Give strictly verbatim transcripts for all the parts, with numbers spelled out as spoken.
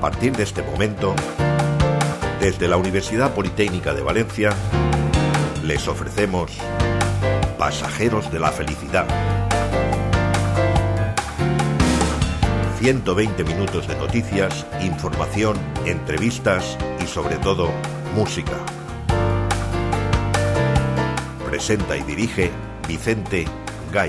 partir de este momento, desde la Universidad Politécnica de Valencia, les ofrecemos Pasajeros de la Felicidad. ciento veinte minutos de noticias, información, entrevistas y sobre todo, música. Presenta y dirige Vicente Gay.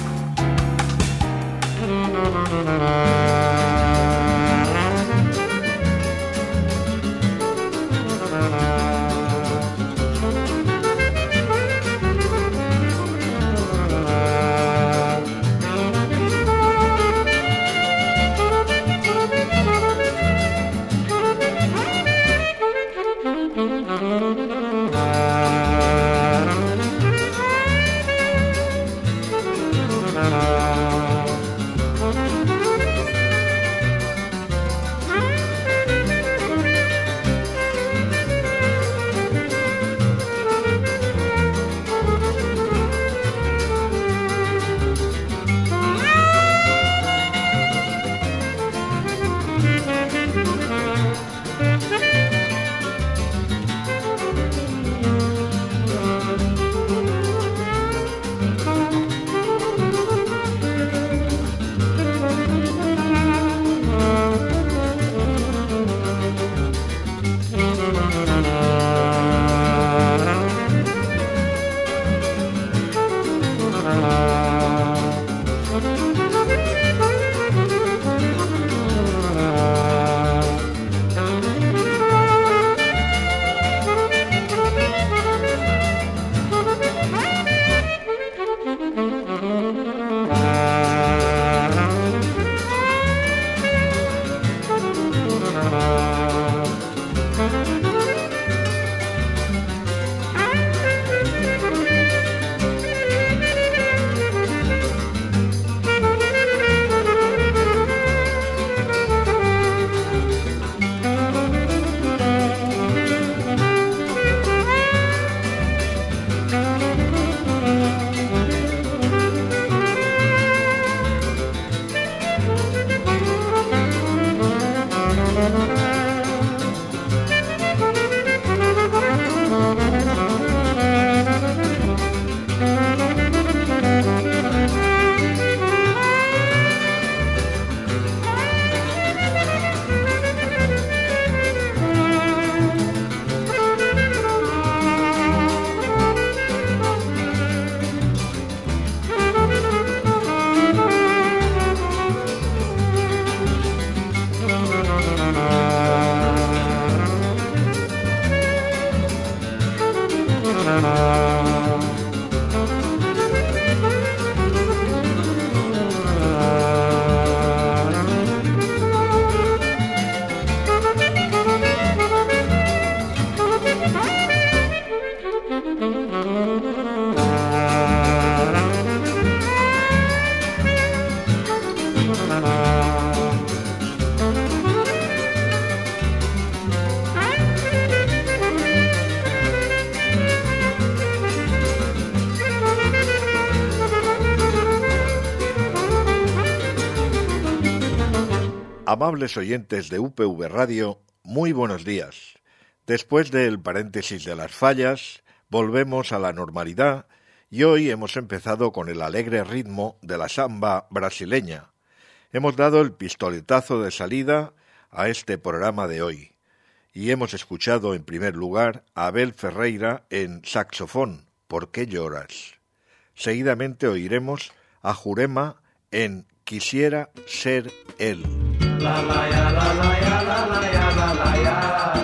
Amables oyentes de U P V Radio, muy buenos días. Después del paréntesis de las fallas, volvemos a la normalidad y hoy hemos empezado con el alegre ritmo de la samba brasileña. Hemos dado el pistoletazo de salida a este programa de hoy y hemos escuchado en primer lugar a Abel Ferreira en saxofón, ¿Por qué lloras? Seguidamente oiremos a Jurema en Quisiera ser él. La la ya la la ya la la ya la la ya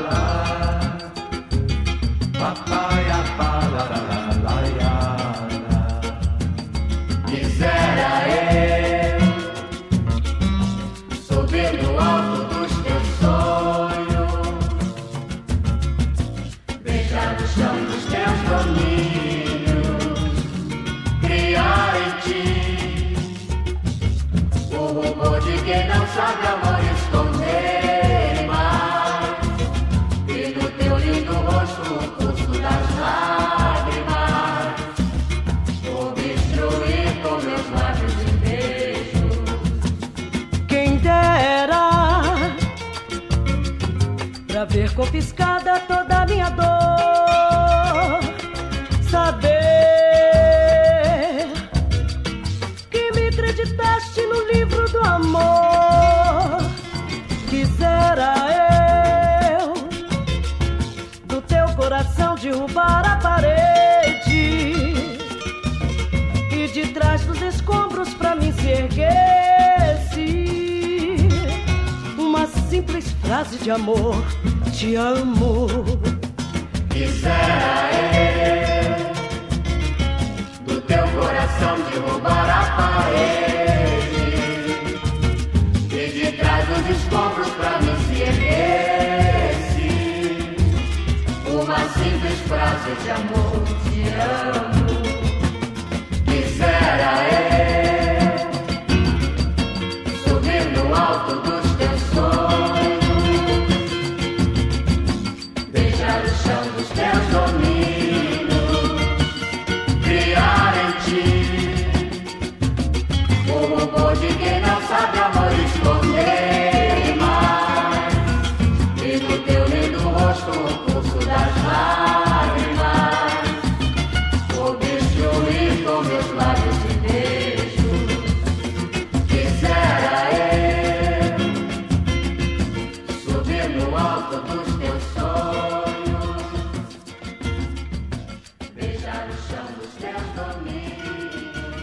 la pa pa ya pa la la la ya la. Quisiera eu subir no alto dos teus sonhos, beijar o chão dos teus domínios, criar em ti o rumor de quem não sabe amor esconder mais. pra ver confiscada toda a minha dor. Saber que me acreditaste no livro do amor. Quisera eu do teu coração derrubar a parede e de trás dos escombros pra mim se erguesse uma simples frase de amor: te amo. Quisera eu do teu coração derrubar a parede e de trás dos escombros pra mim se erguesse uma simples frase de amor: te amo. Quisera eu subir no alto dos teus sonhos, beijar o chão dos teus domínios, criar em ti o rumor de quem não sabe amor esconder mais, e no teu lindo rosto o pulso das lágrimas, obstruir com meus lábios de beijo. Quisera eu subir no alto dos teus sonhos, beijar o chão dos teus domínios.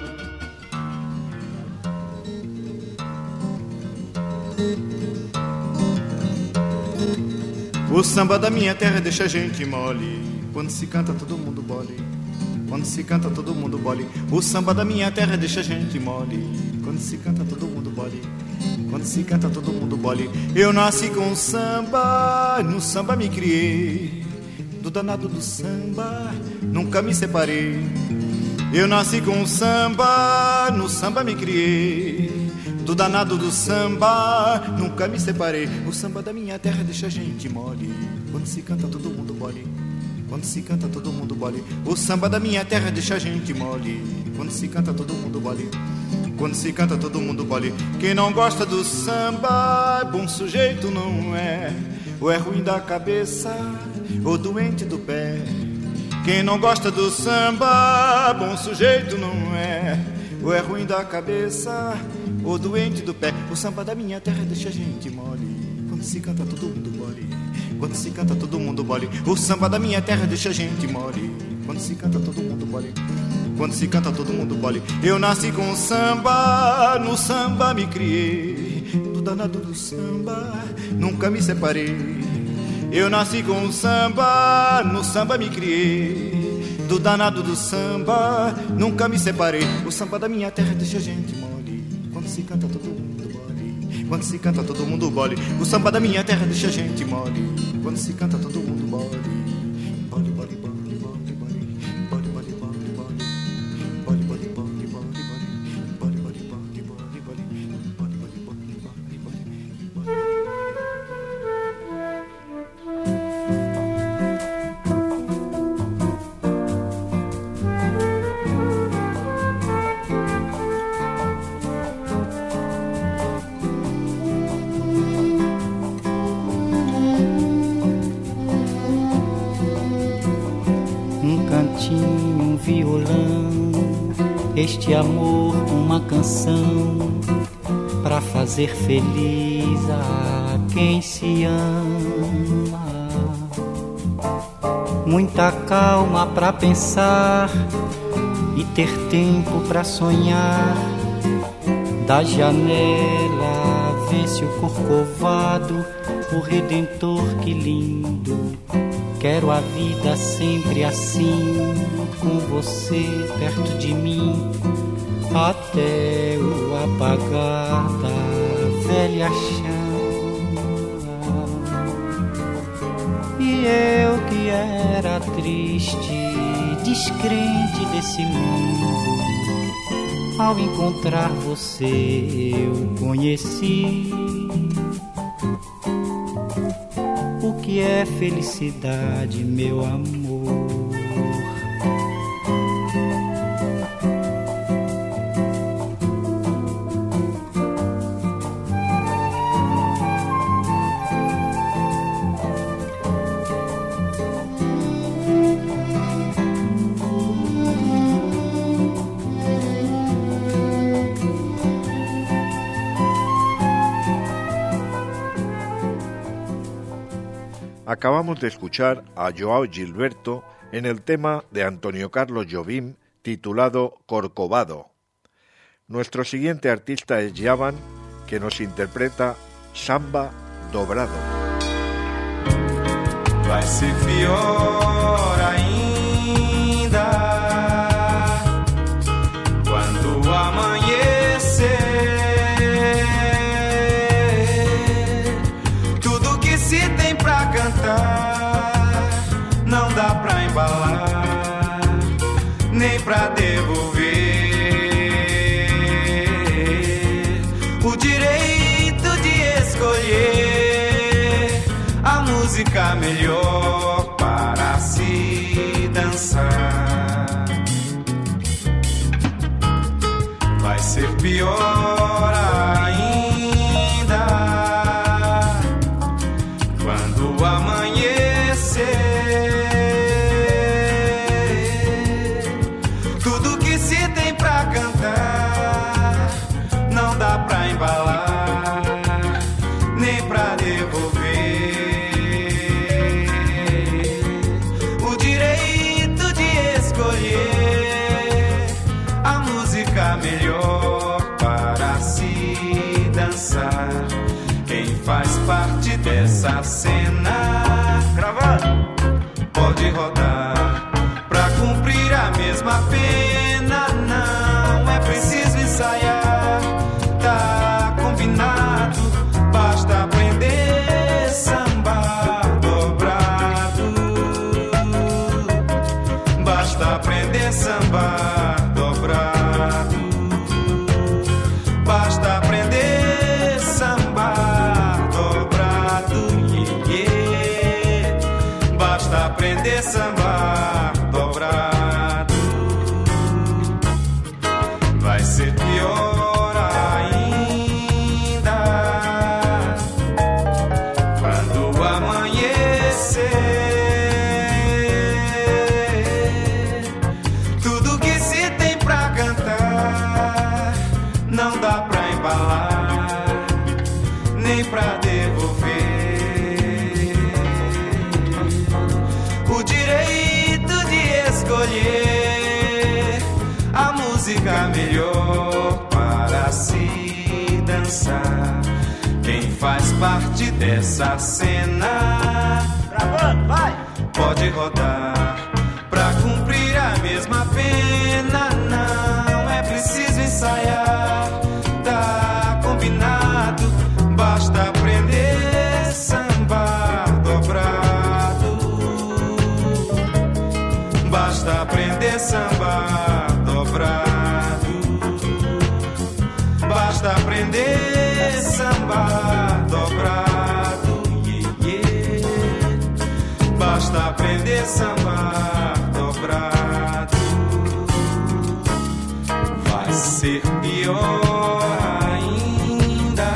O samba da minha terra deixa a gente mole. Quando se canta todo mundo bole. Quando se canta todo mundo bole. O samba da minha terra deixa a gente mole. Quando se canta todo mundo bole. Quando se canta todo mundo bole. Eu nasci com samba, no samba me criei. Do danado do samba, nunca me separei. Eu nasci com samba, no samba me criei. Do danado do samba, nunca me separei. O samba da minha terra deixa a gente mole. Quando se canta todo mundo bole. Quando se canta todo mundo bole. O samba da minha terra deixa a gente mole. Quando se canta todo mundo bole. Quando se canta todo mundo bole. Quem não gosta do samba, bom sujeito não é. Ou é ruim da cabeça, ou doente do pé. Quem não gosta do samba, bom sujeito não é. Ou é ruim da cabeça, ou doente do pé. O samba da minha terra deixa a gente mole. Quando se canta todo mundo bole. Quando se canta todo mundo bole. O samba da minha terra deixa a gente mole. Quando se canta todo mundo bole. Quando se canta todo mundo bole. Eu nasci com samba, no samba me criei. Do danado do samba, nunca me separei. Eu nasci com samba, no samba me criei. Do danado do samba, nunca me separei. O samba da minha terra deixa a gente mole. Quando se canta todo mundo bole. Quando se canta todo mundo bole. O samba da minha terra deixa a gente mole. Quando se canta todo mundo bole. Bole, bole, bole, bole, bole. Bole, bole, bole, bole. Bole, bole, bole, bole, bole. Bole, bole, bole, bole, bole. Bole, bole, bole, bole, bole. Um violão, este amor, uma canção pra fazer feliz a quem se ama. Muita calma pra pensar e ter tempo pra sonhar. Da janela vê-se o corcovado, o Redentor, que lindo. Quero a vida sempre assim, com você perto de mim, até o apagar da velha chama. E eu que era triste, descrente desse mundo, ao encontrar você eu conheci o que é felicidade, meu amor. Acabamos de escuchar a Joao Gilberto en el tema de Antonio Carlos Jobim titulado Corcovado. Nuestro siguiente artista es Yavan, que nos interpreta Samba Dobrado. Vai ser pior ainda quando amanhecer. Tudo que se tem pra cantar não dá pra embalar, nem pra devolver. O direito de escolher a música melhor para se dançar. Vai ser pior ainda quando amanhecer. Tudo que se tem pra cantar não dá pra embalar, nem pra devolver. O direito de escolher a música melhor para se dançar. Quem faz parte dessa cena, gravando, pode rodar pra cumprir a mesma pena. Não é preciso ensaiar, tá combinado, basta aprender samba dobrado. Basta aprender samba dobrado. Basta aprender samba dobrado. Yeah, yeah. Basta aprender samba dobrado. Vai ser pior ainda quando amanhecer. Tudo que se tem pra cantar não dá pra embalar, nem pra devolver. O direito de escolher a música melhor para se dançar. Quem faz parte dessa cena, gravando, vai, pode rodar pra cumprir a mesma pena. Não é preciso ensaiar, tá combinado, basta aprender samba dobrado. Basta aprender samba dobrado. Basta aprender samba dobrado. Yeah, yeah. Basta aprender samba dobrado. Vai ser pior ainda.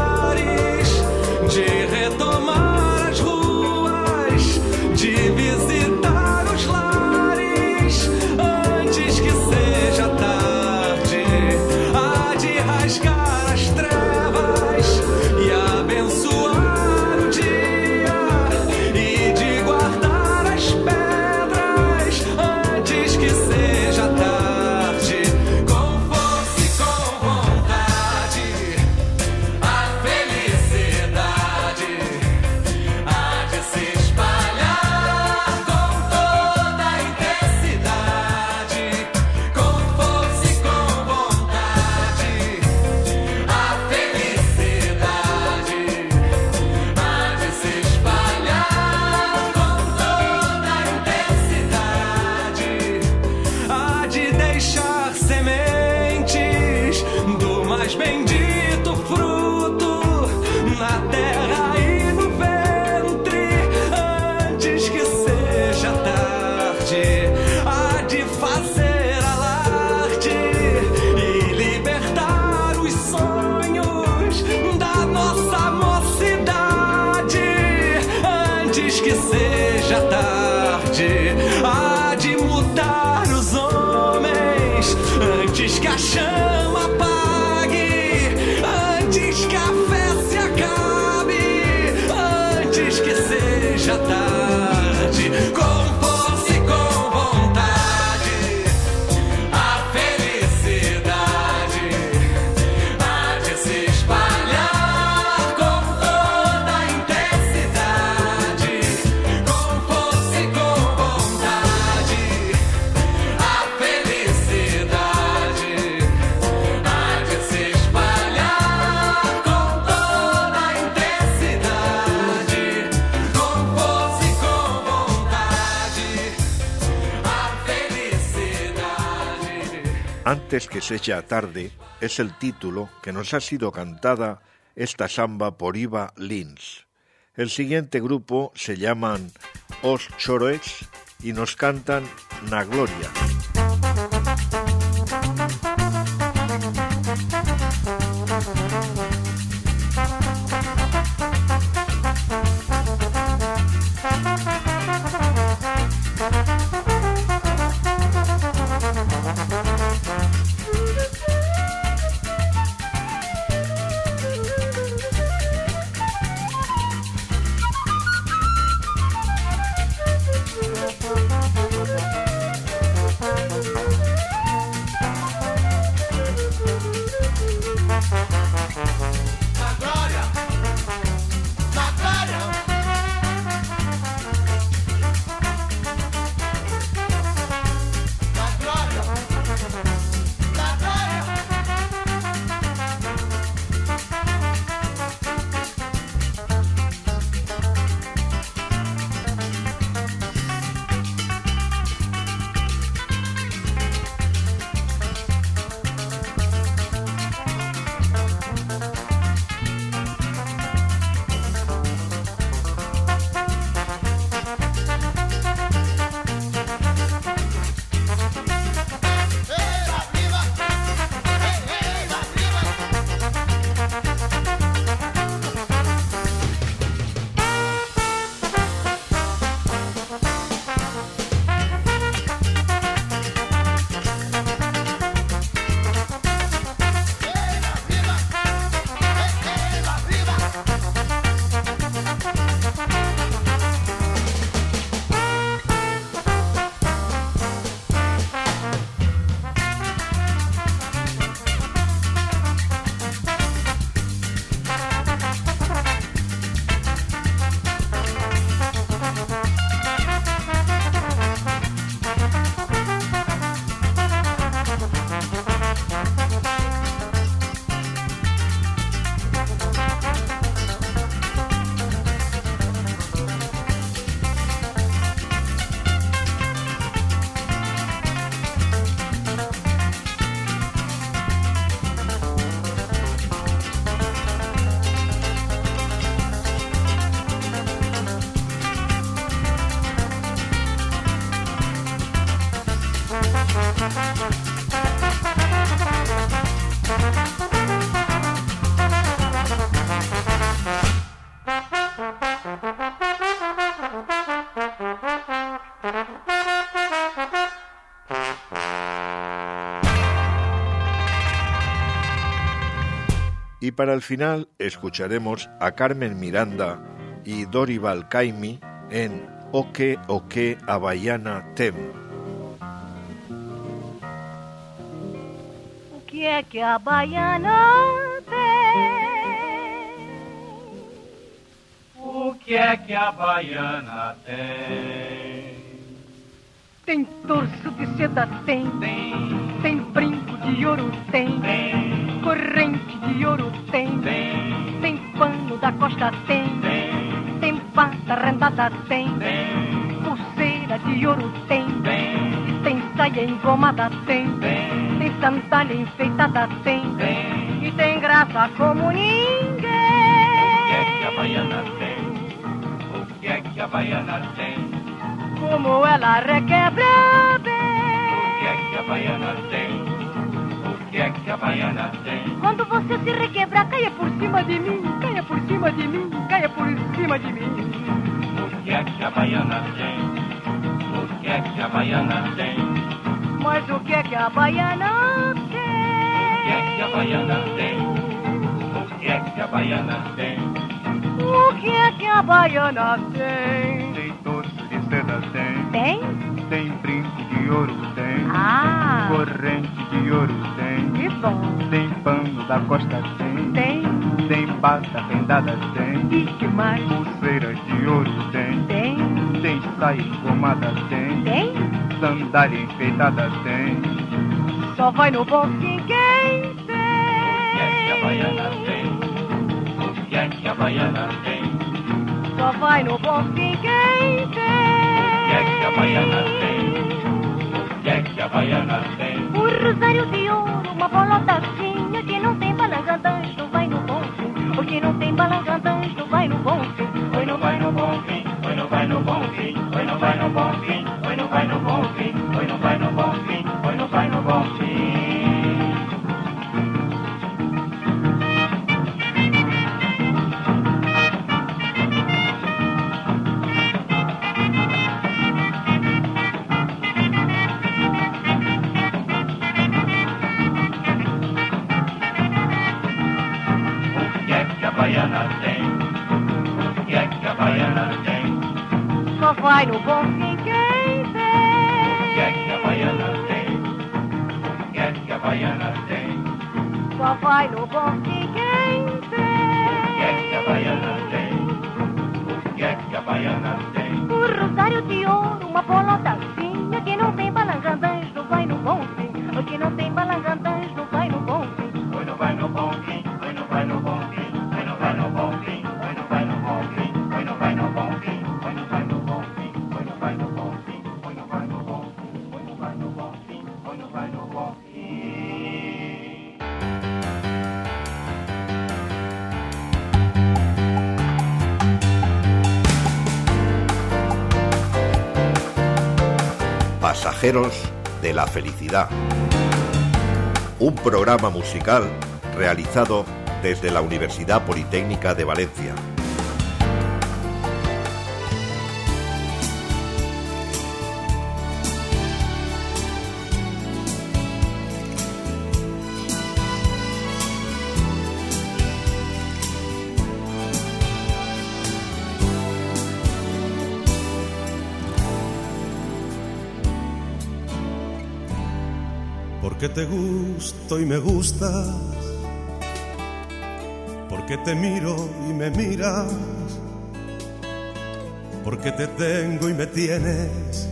De retomar as ruas, de visitar mais bendito fruto na terra e no ventre, antes que seja tarde, há de fazer alarde e libertar os sonhos da nossa mocidade, antes que seja tarde, há de mudar os homens, antes que a chama apague, antes que a fé se acabe, antes que seja tarde, com força e com vontade, a felicidade há de se espalhar com toda a intensidade, com força e com vontade, a felicidade há de se espalhar com toda a intensidade, com força e com vontade, a felicidade. Antes que sea tarde es el título que nos ha sido cantada esta samba por Iva Lins. El siguiente grupo se llaman Os Choroes y nos cantan Na Gloria. Y para el final escucharemos a Carmen Miranda y Dorival Caymmi en Oke Oke Havaiana Tem. O que é que a baiana tem? O que é que a baiana tem? Tem torso de seda, tem. Tem, Tem brinco de ouro, tem. tem, Corrente de ouro, tem. tem, Tem pano da costa, tem. tem, Tem pata rendada, tem. tem, Pulseira de ouro, tem. tem, Tem saia engomada, tem. tem, Tem sandália enfeitada, tem. tem, E que tem graça como ninguém. O que é que a baiana tem? O que é que a baiana tem? Como ela requebra bem. O que é que a baiana tem? O que é que a baiana tem? Quando você se requebrar, caia por cima de mim, caia por cima de mim, caia por cima de mim. O que é que a baiana tem? O que é que a baiana tem? Mas o que é que a baiana tem? O que é que a baiana tem? O que é que a baiana tem? O que é que a baiana tem? Tem torso de seda, tem. Tem? Tem brinco de ouro, tem. Ah, Corrente de ouro, tem. que bom. Tem pano da costa, tem. Tem? Tem bata rendada, tem. E que mais? Pulseiras de ouro, tem. Tem? Tem saia engomada, tem. Tem? Sandália enfeitada, tem. Só vai no bom fim quem O que é que a baiana tem? O que é que a baiana tem? Só vai no bom fim quem O que é que a baiana tem? O que é que a baiana tem? Um rosário de ouro, uma bolotazinha. Que não tem balangandãs, não vai no bom fim. O que não tem balangandãs, não vai no bom fim. Oi, não vai no bom fim, oi, não vai no bom fim, oi, não vai no bom fim, oi, não vai no bom fim, oi, não vai no bom fim, oi, não vai no bom fim. O que é que a baiana tem? O que é que a baiana tem? Só vai no bom fim quem O tem. que é que a baiana tem? O que é que a baiana tem? Só vai no bom fim quem O que é que a tem. baiana tem? O que é que a baiana tem? Um rosário de ouro, uma bolotazinha. Que não tem balangandãs, não vai no bom fim. O que não tem balangandãs, não vai no bom fim. Oi, não vai no bom fim, oi, não vai no bom fim, oi, não vai no bom fim, oi, não vai no bom fim, oi, não vai no bom fim, oi, não vai no bom fim, oi, não vai no bom fim, oi, não vai no bom fim, oi, não vai no bom fim, oi, não vai no bom fim. Pasajeros de la Felicidad. Un programa musical realizado desde la Universidad Politécnica de Valencia. Porque te gusto y me gustas, porque te miro y me miras, porque te tengo y me tienes,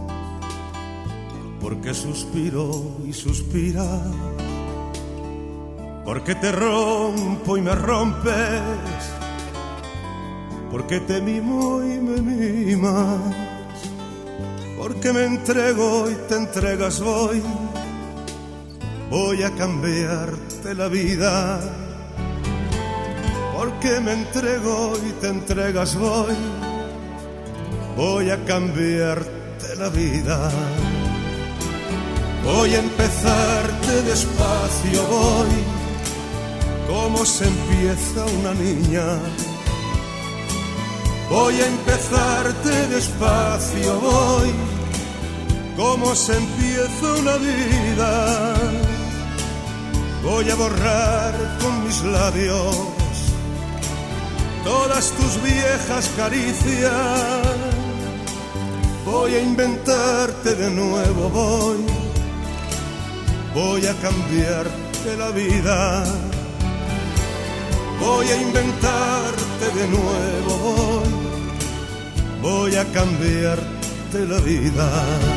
porque suspiro y suspiras, porque te rompo y me rompes, porque te mimo y me mimas, porque me entrego y te entregas hoy. Voy a cambiarte la vida, porque me entrego y te entregas voy. Voy a cambiarte la vida. Voy a empezarte despacio, voy, como se empieza una niña. Voy a empezarte despacio, voy, como se empieza una vida. Voy a borrar con mis labios todas tus viejas caricias. Voy a inventarte de nuevo, voy, voy a cambiarte la vida. Voy a inventarte de nuevo, voy, voy a cambiarte la vida.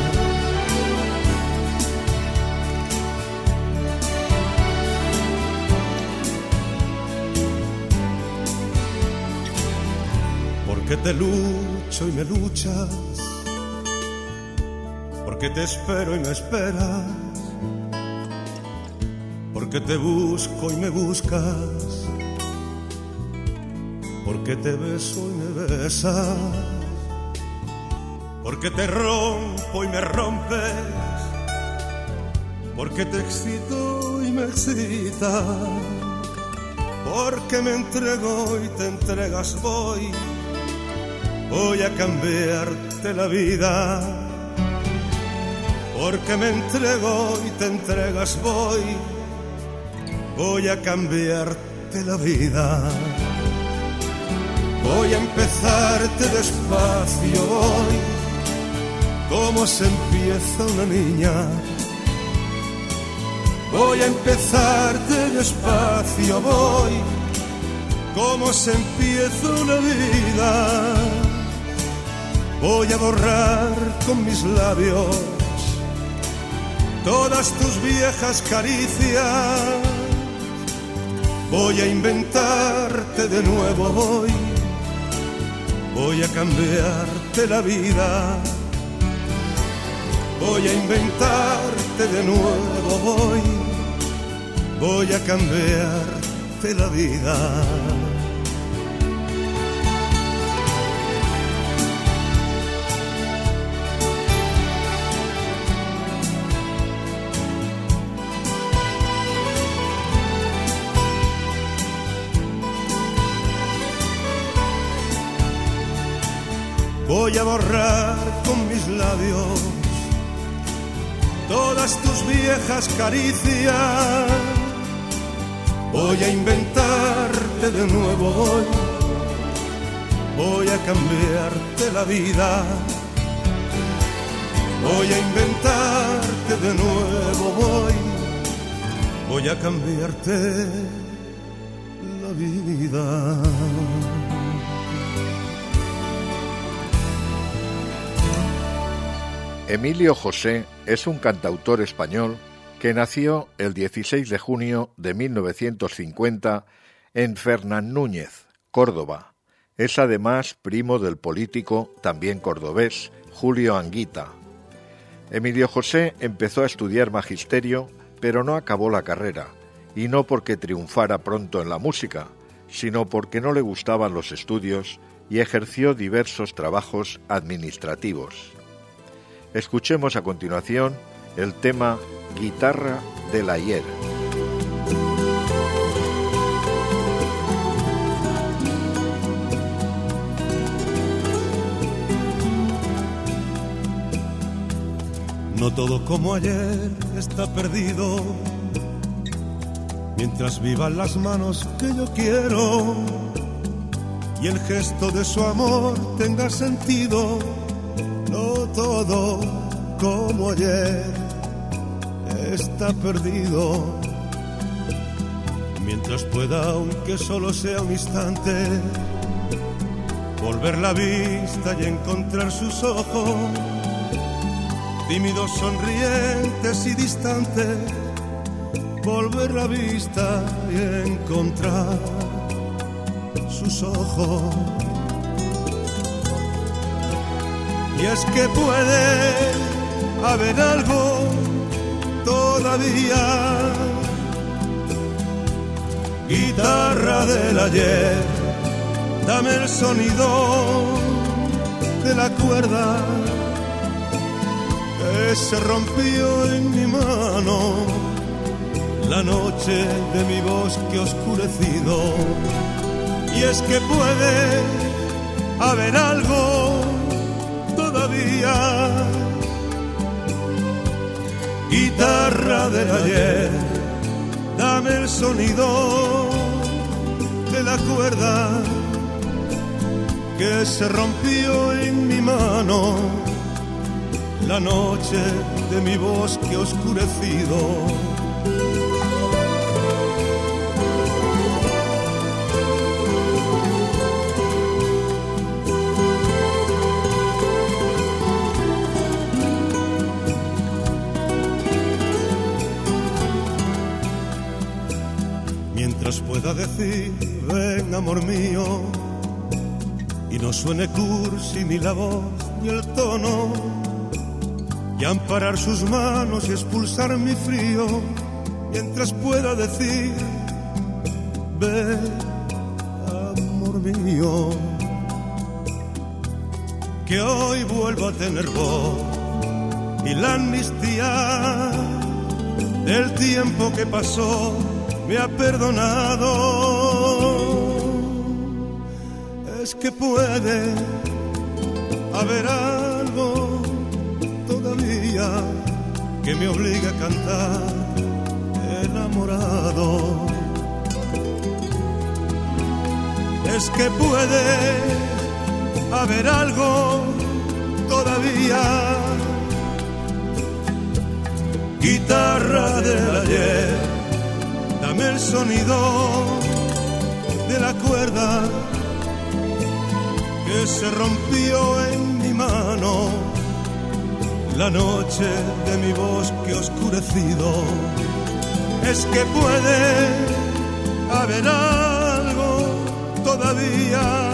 Porque te lucho y me luchas, porque te espero y me esperas, porque te busco y me buscas, porque te beso y me besas, porque te rompo y me rompes, porque te excito y me excitas, porque me entrego y te entregas, voy, voy a cambiarte la vida, porque me entrego y te entregas, voy, voy a cambiarte la vida. Voy a empezarte despacio hoy, como se empieza una niña. Voy a empezarte despacio, voy, como se empieza una vida. Voy a borrar con mis labios todas tus viejas caricias. Voy a inventarte de nuevo hoy, voy a cambiarte la vida. Voy a inventarte de nuevo hoy, voy a cambiarte la vida. Voy a borrar con mis labios todas tus viejas caricias. Voy a inventarte de nuevo hoy, voy a cambiarte la vida. Voy a inventarte de nuevo hoy, voy a cambiarte la vida. Emilio José es un cantautor español que nació el dieciséis de junio de mil novecientos cincuenta en Fernandúñez, Córdoba. Es además primo del político, también cordobés, Julio Anguita. Emilio José empezó a estudiar magisterio, pero no acabó la carrera, y no porque triunfara pronto en la música, sino porque no le gustaban los estudios y ejerció diversos trabajos administrativos. Escuchemos a continuación el tema Guitarra del Ayer. No todo como ayer está perdido, mientras vivan las manos que yo quiero y el gesto de su amor tenga sentido. No todo como ayer está perdido, mientras pueda, aunque solo sea un instante, volver la vista y encontrar sus ojos, tímidos, sonrientes y distantes, volver la vista y encontrar sus ojos. Y es que puede haber algo todavía, guitarra del ayer, dame el sonido de la cuerda que se rompió en mi mano la noche de mi bosque oscurecido. Y es que puede haber algo todavía, guitarra del ayer, dame el sonido de la cuerda que se rompió en mi mano la noche de mi bosque oscurecido. Mientras pueda decir, ven amor mío, y no suene cursi ni la voz ni el tono, y amparar sus manos y expulsar mi frío, mientras pueda decir, ve, amor mío, que hoy vuelvo a tener voz y la amnistía del tiempo que pasó me ha perdonado. Es que puede haber algo todavía que me obligue a cantar enamorado. Es que puede haber algo todavía. Guitarra del ayer, dame el sonido de la cuerda que se rompió en mi mano la noche de mi bosque oscurecido. Es que puede haber algo todavía.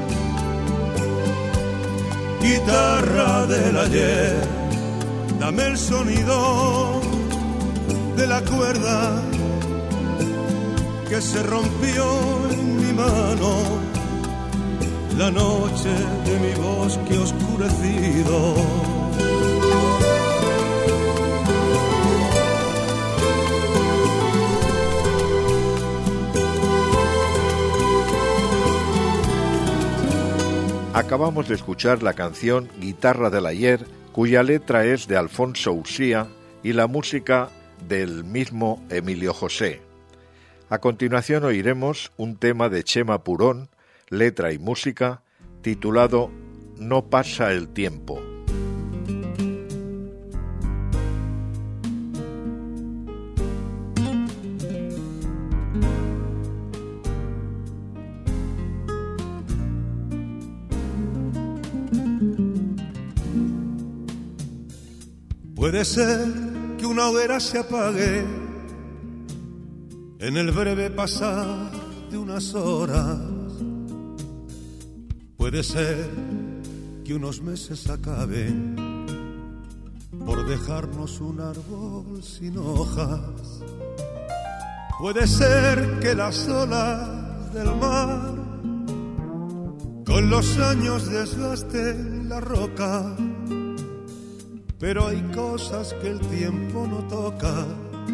Guitarra del ayer, dame el sonido de la cuerda que se rompió en mi mano la noche de mi bosque oscurecido. Acabamos de escuchar la canción Guitarra del ayer, cuya letra es de Alfonso Uxía y la música del mismo Emilio José. A continuación oiremos un tema de Chema Purón, letra y música, titulado No pasa el tiempo. Puede ser que una hoguera se apague en el breve pasar de unas horas. Puede ser que unos meses acaben por dejarnos un árbol sin hojas. Puede ser que las olas del mar con los años desgasten la roca. Pero hay cosas que el tiempo no toca,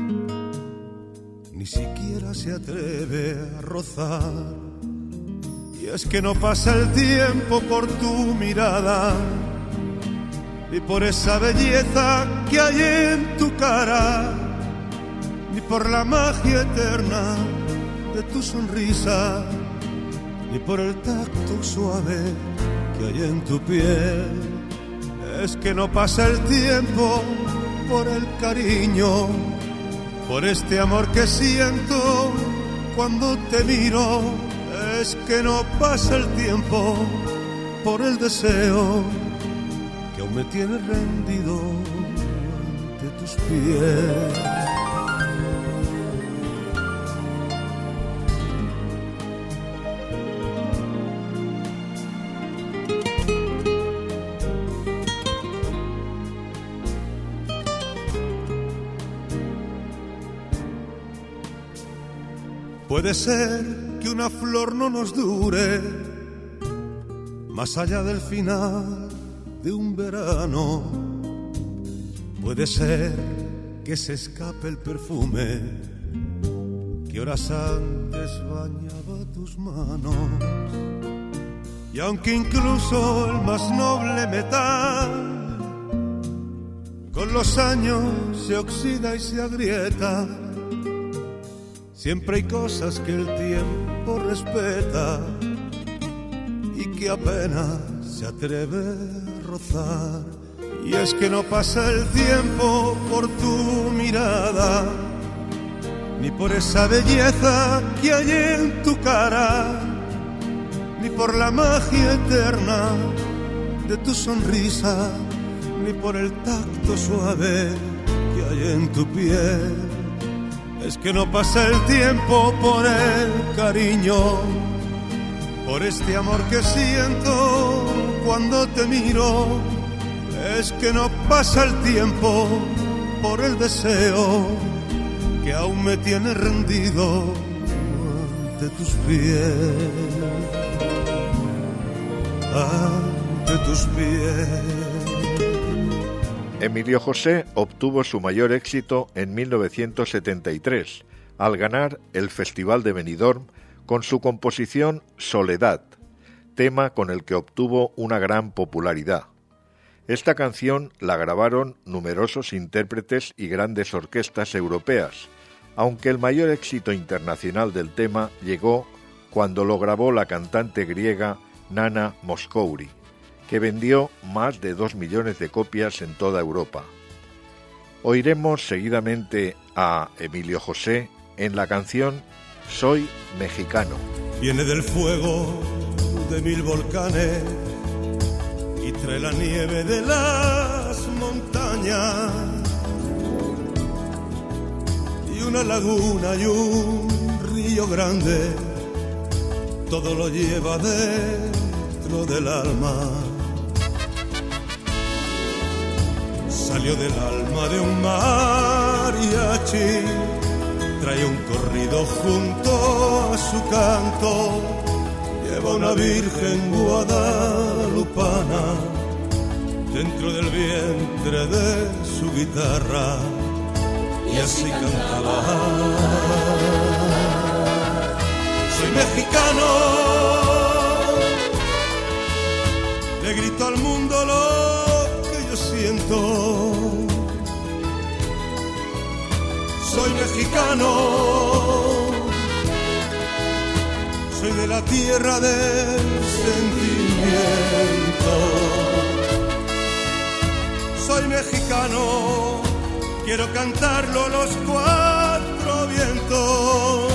ni siquiera se atreve a rozar. Y es que no pasa el tiempo por tu mirada, ni por esa belleza que hay en tu cara, ni por la magia eterna de tu sonrisa, ni por el tacto suave que hay en tu piel. Es que no pasa el tiempo por el cariño, por este amor que siento cuando te miro. Es que no pasa el tiempo por el deseo que aún me tiene rendido ante tus pies. Puede ser que una flor no nos dure más allá del final de un verano. Puede ser que se escape el perfume que horas antes bañaba tus manos. Y aunque incluso el más noble metal con los años se oxida y se agrieta, siempre hay cosas que el tiempo respeta y que apenas se atreve a rozar. Y es que no pasa el tiempo por tu mirada, ni por esa belleza que hay en tu cara, ni por la magia eterna de tu sonrisa, ni por el tacto suave que hay en tu piel. Es que no pasa el tiempo por el cariño, por este amor que siento cuando te miro. Es que no pasa el tiempo por el deseo que aún me tiene rendido ante tus pies, ante tus pies. Emilio José obtuvo su mayor éxito en mil novecientos setenta y tres, al ganar el Festival de Benidorm con su composición Soledad, tema con el que obtuvo una gran popularidad. Esta canción la grabaron numerosos intérpretes y grandes orquestas europeas, aunque el mayor éxito internacional del tema llegó cuando lo grabó la cantante griega Nana Mouskouri, que vendió más de dos millones de copias en toda Europa. Oiremos seguidamente a Emilio José en la canción Soy Mexicano. Viene del fuego de mil volcanes y trae la nieve de las montañas y una laguna y un río grande, todo lo lleva dentro del alma. Salió del alma de un mariachi, trae un corrido junto a su canto, lleva una virgen guadalupana dentro del vientre de su guitarra, y así cantaba. Soy mexicano, le grito al mundo lo que yo siento. Soy mexicano, soy de la tierra del sentimiento. Soy mexicano, quiero cantarlo a los cuatro vientos.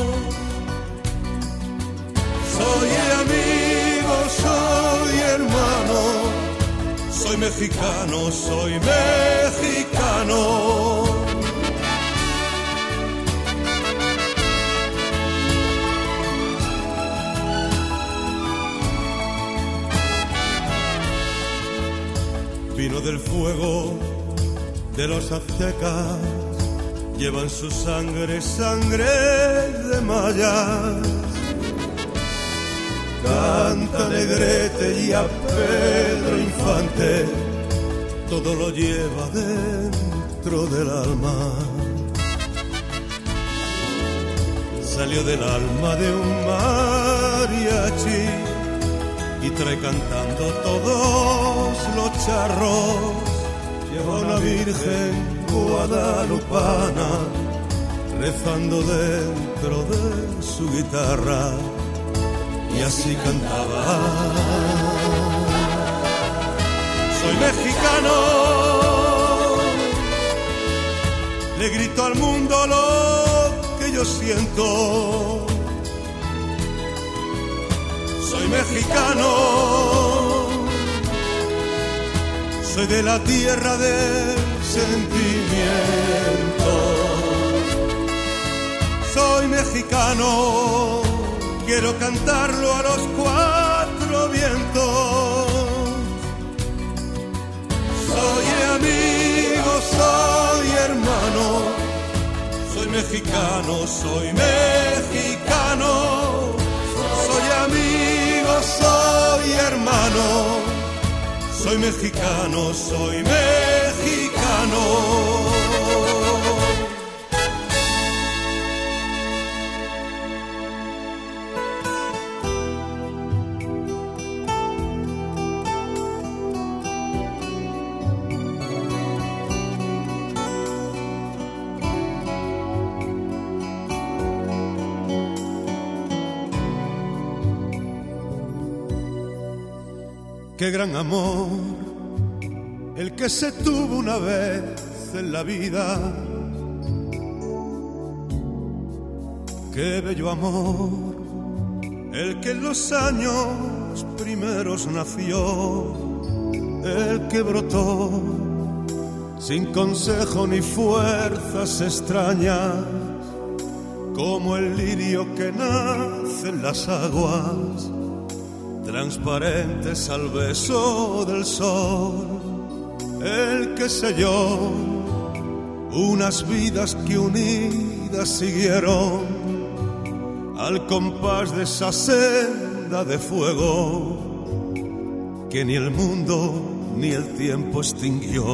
Soy amigo, soy hermano, soy mexicano, soy mexicano. Vino del fuego de los aztecas, llevan su sangre, sangre de mayas. Canta Negrete y a Pedro Infante, todo lo lleva dentro del alma. Salió del alma de un mariachi y trae cantando todos los charros. Lleva una virgen guadalupana rezando dentro de su guitarra, y así cantaba. Soy mexicano, le grito al mundo lo que yo siento. Soy mexicano, soy de la tierra del sentimiento. Soy mexicano, quiero cantarlo a los cuatro vientos. Soy amigo, soy hermano, soy mexicano, soy mexicano. Soy amigo, soy hermano, soy mexicano, soy mexicano. Qué gran amor el que se tuvo una vez en la vida. Qué bello amor el que en los años primeros nació, el que brotó sin consejo ni fuerzas extrañas, como el lirio que nace en las aguas, transparentes al beso del sol, el que selló unas vidas que unidas vida siguieron al compás de esa senda de fuego que ni el mundo ni el tiempo extinguió.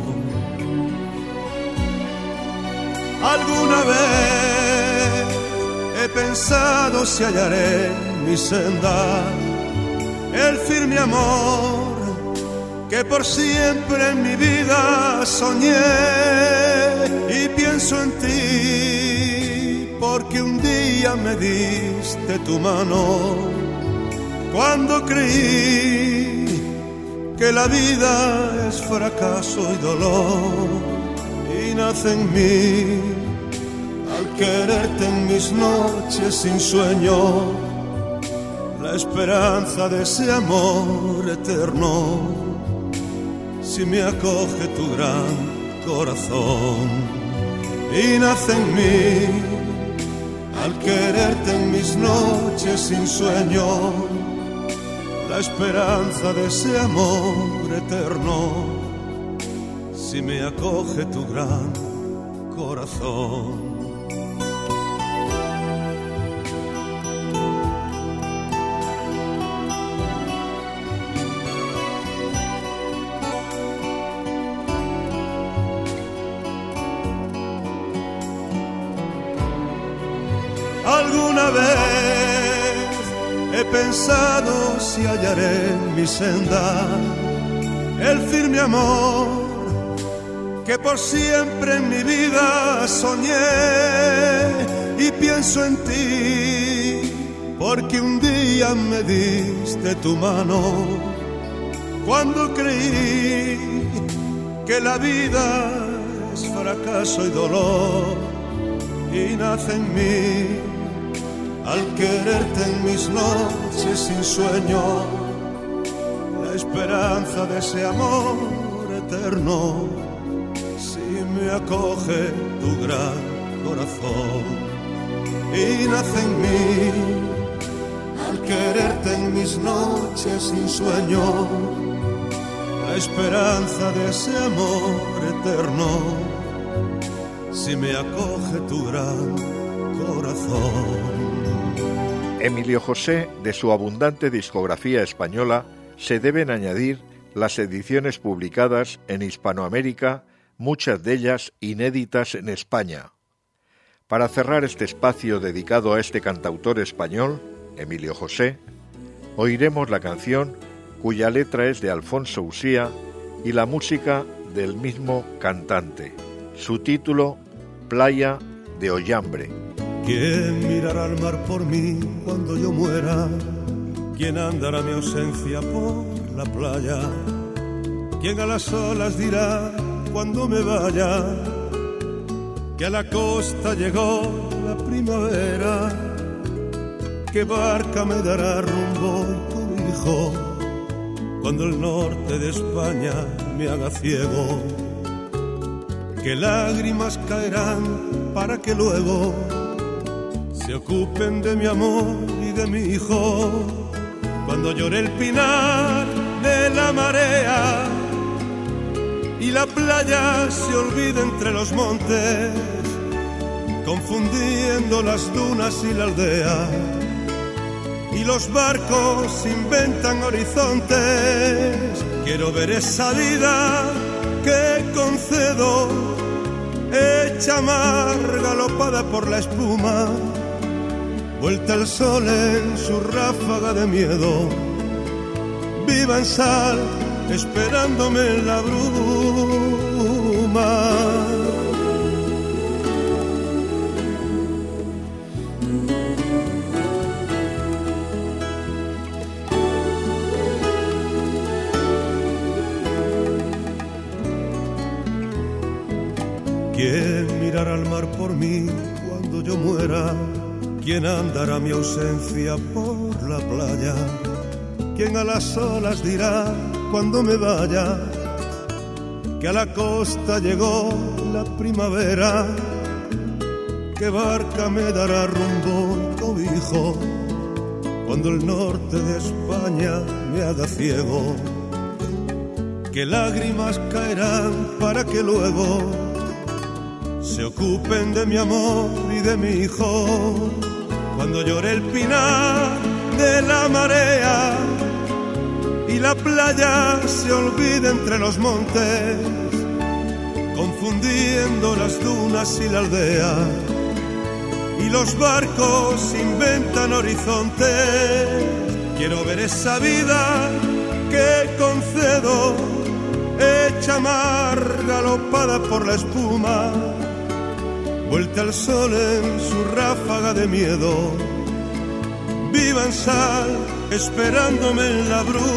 Alguna vez he pensado si hallaré en mi senda el firme amor que por siempre en mi vida soñé, y pienso en ti porque un día me diste tu mano cuando creí que la vida es fracaso y dolor, y nace en mí al quererte en mis noches sin sueño la esperanza de ese amor eterno. Si me acoge tu gran corazón, y nace en mí al quererte en mis noches sin sueño la esperanza de ese amor eterno. Si me acoge tu gran corazón. Alguna vez he pensado si hallaré en mi senda el firme amor que por siempre en mi vida soñé, y pienso en ti porque un día me diste tu mano cuando creí que la vida es fracaso y dolor, y nace en mí al quererte en mis noches sin sueño la esperanza de ese amor eterno. Si me acoge tu gran corazón, y nace en mí al quererte en mis noches sin sueño la esperanza de ese amor eterno. Si me acoge tu gran corazón. Emilio José, de su abundante discografía española, se deben añadir las ediciones publicadas en Hispanoamérica, muchas de ellas inéditas en España. Para cerrar este espacio dedicado a este cantautor español, Emilio José, oiremos la canción cuya letra es de Alfonso Usía y la música del mismo cantante. Su título, Playa de Ollambre. ¿Quién mirará al mar por mí cuando yo muera? ¿Quién andará mi ausencia por la playa? ¿Quién a las olas dirá cuando me vaya que a la costa llegó la primavera? ¿Qué barca me dará rumbo y cobijo cuando el norte de España me haga ciego? ¿Qué lágrimas caerán para que luego se ocupen de mi amor y de mi hijo cuando llore el pinar de la marea y la playa se olvide entre los montes, confundiendo las dunas y la aldea, y los barcos inventan horizontes? Quiero ver esa vida que concedo, hecha mar galopada por la espuma, vuelta al sol en su ráfaga de miedo, viva en sal, esperándome en la bruma. ¿Quién mirará al mar por mí cuando yo muera? ¿Quién andará mi ausencia por la playa? ¿Quién a las olas dirá cuando me vaya que a la costa llegó la primavera? ¿Qué barca me dará rumbo y cobijo cuando el norte de España me haga ciego? ¿Qué lágrimas caerán para que luego se ocupen de mi amor y de mi hijo. Cuando llore el pinar de la marea y la playa se olvide entre los montes, confundiendo las dunas y la aldea, y los barcos inventan horizontes. Quiero ver esa vida que concedo, hecha mar galopada por la espuma, vuelta al sol en su ráfaga de miedo, viva en sal esperándome en la bruma.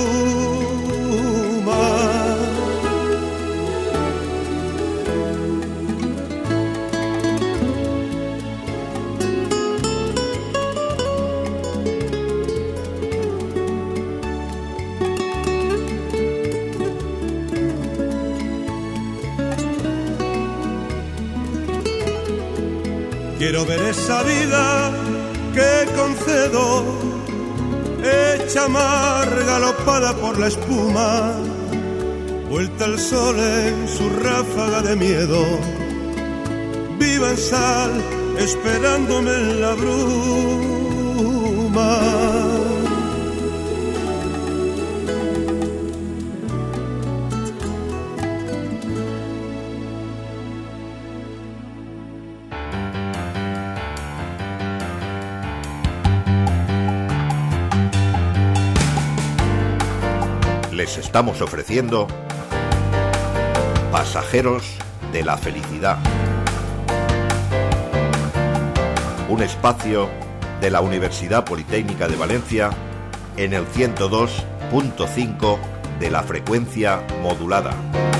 Quiero ver esa vida que concedo, hecha mar galopada por la espuma, vuelta al sol en su ráfaga de miedo, viva en sal esperándome en la bruma. Les estamos ofreciendo Pasajeros de la Felicidad, un espacio de la Universidad Politécnica de Valencia en el ciento dos punto cinco de la frecuencia modulada.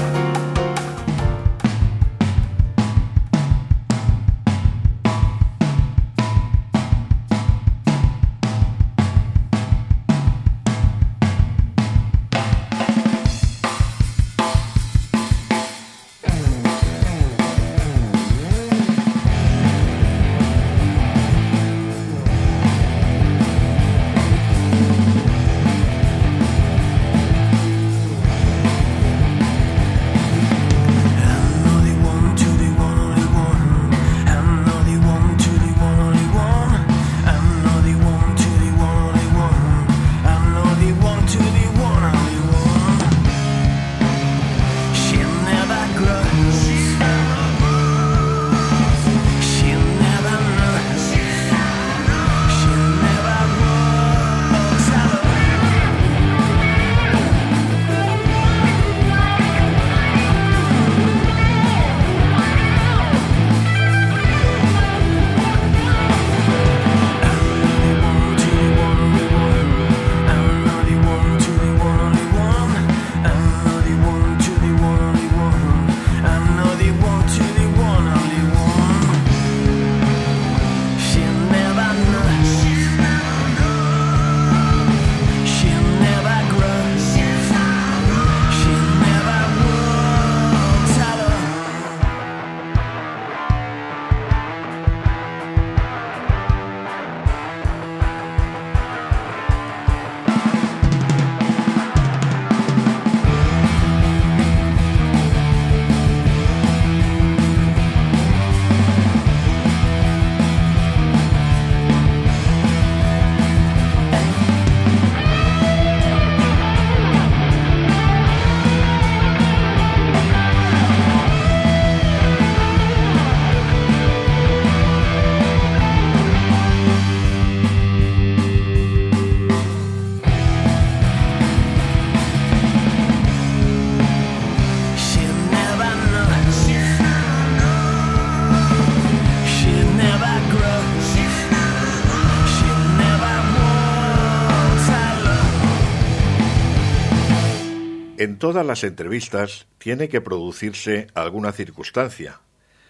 En todas las entrevistas tiene que producirse alguna circunstancia,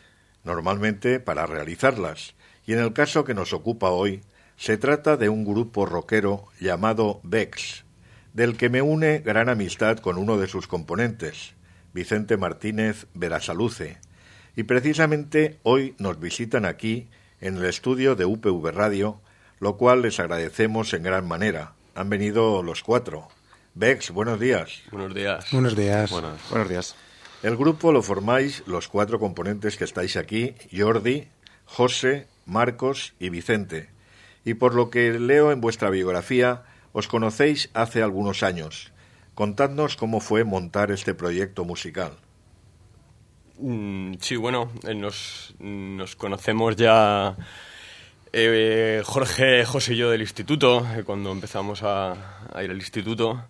normalmente para realizarlas, y en el caso que nos ocupa hoy, se trata de un grupo rockero llamado Bex, del que me une gran amistad con uno de sus componentes, Vicente Martínez Berasaluce, y precisamente hoy nos visitan aquí, en el estudio de U P V Radio, lo cual les agradecemos en gran manera. Han venido los cuatro. Bex, buenos días. Buenos días. Buenos días. Buenas. Buenos días. El grupo lo formáis los cuatro componentes que estáis aquí, Jordi, José, Marcos y Vicente. Y por lo que leo en vuestra biografía, os conocéis hace algunos años. Contadnos cómo fue montar este proyecto musical. Mm, sí, bueno, eh, nos, nos conocemos ya eh, Jorge, José y yo del instituto, eh, cuando empezamos a, a ir al instituto.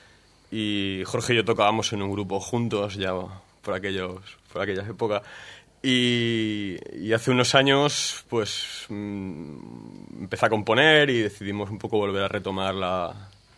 Y Jorge y yo tocábamos en un grupo juntos ya por, aquellos, por aquellas épocas. Y, y hace unos años pues mmm, empecé a componer y decidimos un poco volver a retomar, la,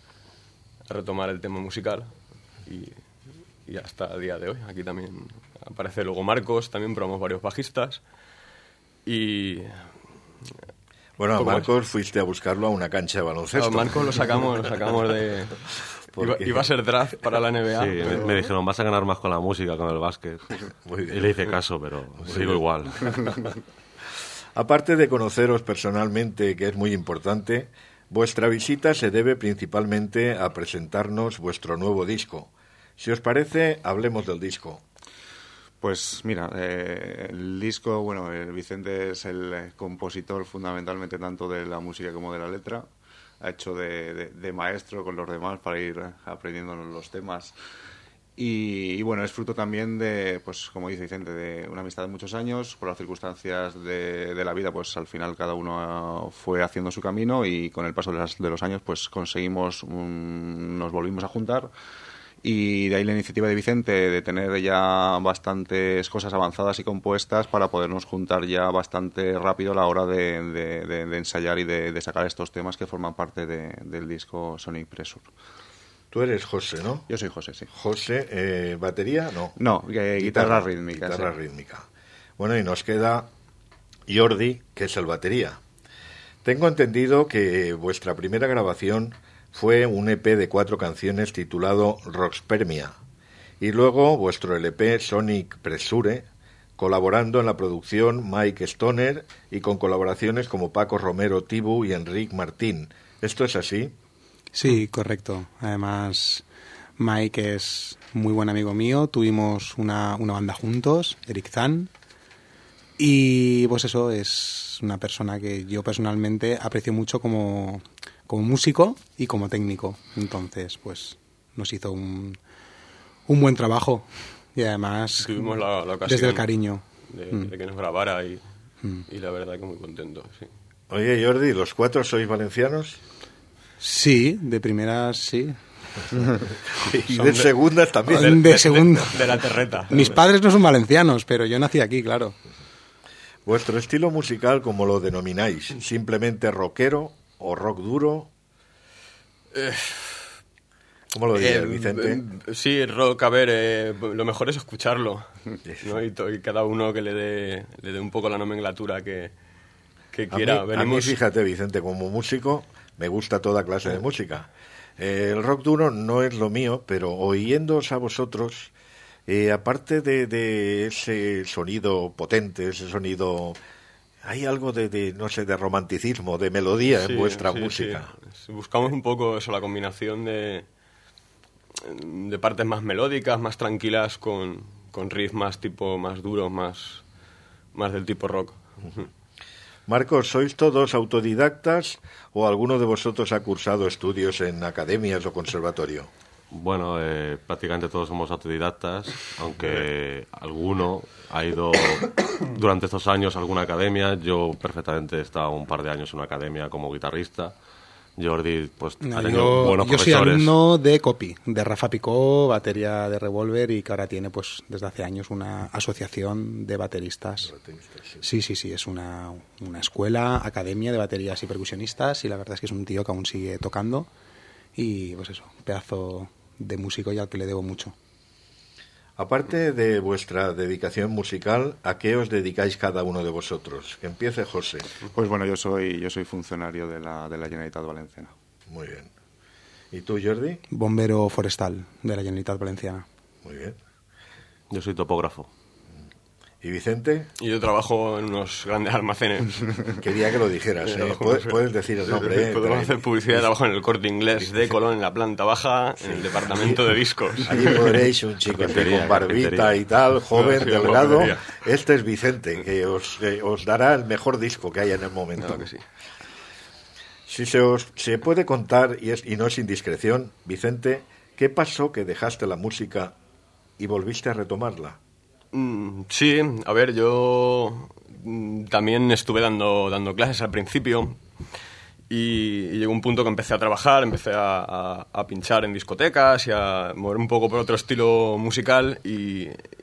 a retomar el tema musical. Y, y hasta el día de hoy. Aquí también aparece luego Marcos, también probamos varios bajistas. Y... Bueno, a Marcos más. Fuiste a buscarlo a una cancha de baloncesto. A Marcos lo sacamos, lo sacamos de... Iba, iba a ser draft para la N B A. Sí, pero... me dijeron, vas a ganar más con la música, con el básquet. Muy bien. Y le hice caso, pero muy sigo bien. Igual. Aparte de conoceros personalmente, que es muy importante, vuestra visita se debe principalmente a presentarnos vuestro nuevo disco. Si os parece, hablemos del disco. Pues mira, eh, el disco, bueno, eh, Vicente es el compositor fundamentalmente tanto de la música como de la letra. Ha hecho de, de, de maestro con los demás para ir aprendiendo los temas. Y, y bueno, es fruto también de, pues como dice Vicente, de una amistad de muchos años. Por las circunstancias de, de la vida, pues al final cada uno fue haciendo su camino y con el paso de, las, de los años pues conseguimos, un, nos volvimos a juntar. Y de ahí la iniciativa de Vicente de tener ya bastantes cosas avanzadas y compuestas para podernos juntar ya bastante rápido a la hora de, de, de, de ensayar y de, de sacar estos temas que forman parte de, del disco Sonic Pressure. Tú eres José, ¿no? Yo soy José, sí. José, eh, ¿batería? No. No, eh, guitarra, guitarra rítmica. Guitarra sí. rítmica. Bueno, y nos queda Jordi, que es el batería. Tengo entendido que vuestra primera grabación fue un E P de cuatro canciones titulado Roxpermia y luego vuestro L P Sonic Pressure, colaborando en la producción Mike Stoner y con colaboraciones como Paco Romero Tibu y Enrique Martín. ¿Esto es así? Sí, correcto. Además, Mike es muy buen amigo mío. Tuvimos una, una banda juntos, Eric Zan, y pues eso, es una persona que yo personalmente aprecio mucho como... como músico y como técnico. Entonces, pues, nos hizo un, un buen trabajo. Y además, tuvimos la, la ocasión desde el cariño. De, mm. de que nos grabara y, mm. y la verdad que muy contento, sí. Oye, Jordi, ¿los cuatro sois valencianos? Sí, de primeras sí. Y de, de segundas también. De, de, de segunda. De, de la terreta. Mis padres no son valencianos, pero yo nací aquí, claro. ¿Vuestro estilo musical, cómo lo denomináis? ¿Simplemente rockero o rock duro? Eh, ¿Cómo lo dirías, eh, Vicente? Eh, sí, rock, a ver, eh, lo mejor es escucharlo, ¿no? y, to, y cada uno que le dé, le dé un poco la nomenclatura que, que quiera. A mí, Venimos... a mí, fíjate, Vicente, como músico, me gusta toda clase de música. Eh, el rock duro no es lo mío, pero oyéndoos a vosotros, eh, aparte de, de ese sonido potente, ese sonido... Hay algo de, de, no sé, de romanticismo, de melodía sí, en vuestra sí, música. Sí. Buscamos un poco eso, la combinación de, de partes más melódicas, más tranquilas, con, con riffs más tipo, más duros, más, más del tipo rock. Marcos, ¿sois todos autodidactas o alguno de vosotros ha cursado estudios en academias o conservatorio? Bueno, eh, prácticamente todos somos autodidactas, aunque alguno ha ido durante estos años a alguna academia. Yo perfectamente he estado un par de años en una academia como guitarrista. Jordi, pues, no, ha tenido yo, buenos yo profesores. Yo soy alumno de Copy, de Rafa Picó, batería de Revolver, y que ahora tiene, pues, desde hace años una asociación de bateristas. bateristas sí. sí, sí, sí, es una, una escuela, academia de baterías y percusionistas, y la verdad es que es un tío que aún sigue tocando. Y, pues eso, pedazo de músico y al que le debo mucho. Aparte de vuestra dedicación musical, ¿a qué os dedicáis cada uno de vosotros? Que empiece José. Pues bueno, yo soy yo soy funcionario de la de la Generalitat Valenciana. Muy bien. ¿Y tú, Jordi? Bombero forestal de la Generalitat Valenciana. Muy bien. Yo soy topógrafo. ¿Y Vicente? Y yo trabajo en unos grandes almacenes. Quería que lo dijeras, ¿eh? Puedes, puedes decir el nombre, ¿eh? Podemos hacer publicidad. Trabajo en el Corte Inglés de Colón, en la planta baja, sí, en el departamento allí, de discos. Allí podréis, un chico con barbita y tal, joven, no, sí, delgado. Este es Vicente, que os, que os dará el mejor disco que haya en el momento. Claro que sí. Si se os se puede contar, y, es, y no es indiscreción, Vicente, ¿qué pasó que dejaste la música y volviste a retomarla? Mm, sí, a ver, yo mm, también estuve dando, dando clases al principio y, y llegó un punto que empecé a trabajar, empecé a, a, a pinchar en discotecas y a mover un poco por otro estilo musical y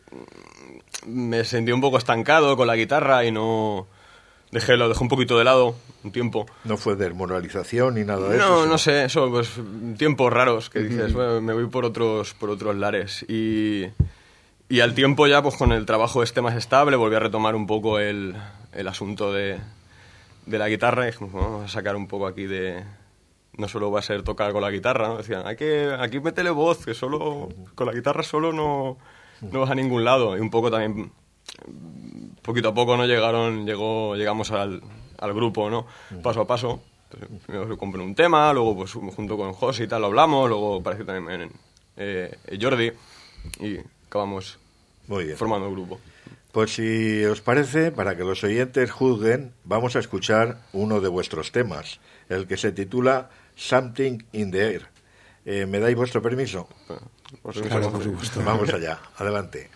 me sentí un poco estancado con la guitarra y no... Dejé, lo dejé un poquito de lado, un tiempo. ¿No fue desmoralización ni nada de no, eso? No, no sé, eso, pues tiempos raros que dices, bueno, me voy por otros, por otros lares y... Y al tiempo ya, pues con el trabajo este más estable, volví a retomar un poco el, el asunto de, de la guitarra y dijimos, bueno, vamos a sacar un poco aquí de... No solo va a ser tocar con la guitarra, ¿no? Decían, hay que, aquí métele voz, que solo con la guitarra solo no, no vas a ningún lado. Y un poco también, poquito a poco, ¿no? Llegaron, llegó, llegamos al, al grupo, ¿no? Paso a paso. Entonces, primero compré un tema, luego pues junto con José y tal lo hablamos, luego apareció también eh, Jordi y... acabamos Muy bien. formando el grupo. Pues si os parece, para que los oyentes juzguen, vamos a escuchar uno de vuestros temas, el que se titula Something in the Air. Eh, ¿Me dais vuestro permiso? Por supuesto. Claro, por supuesto. Vamos allá, adelante.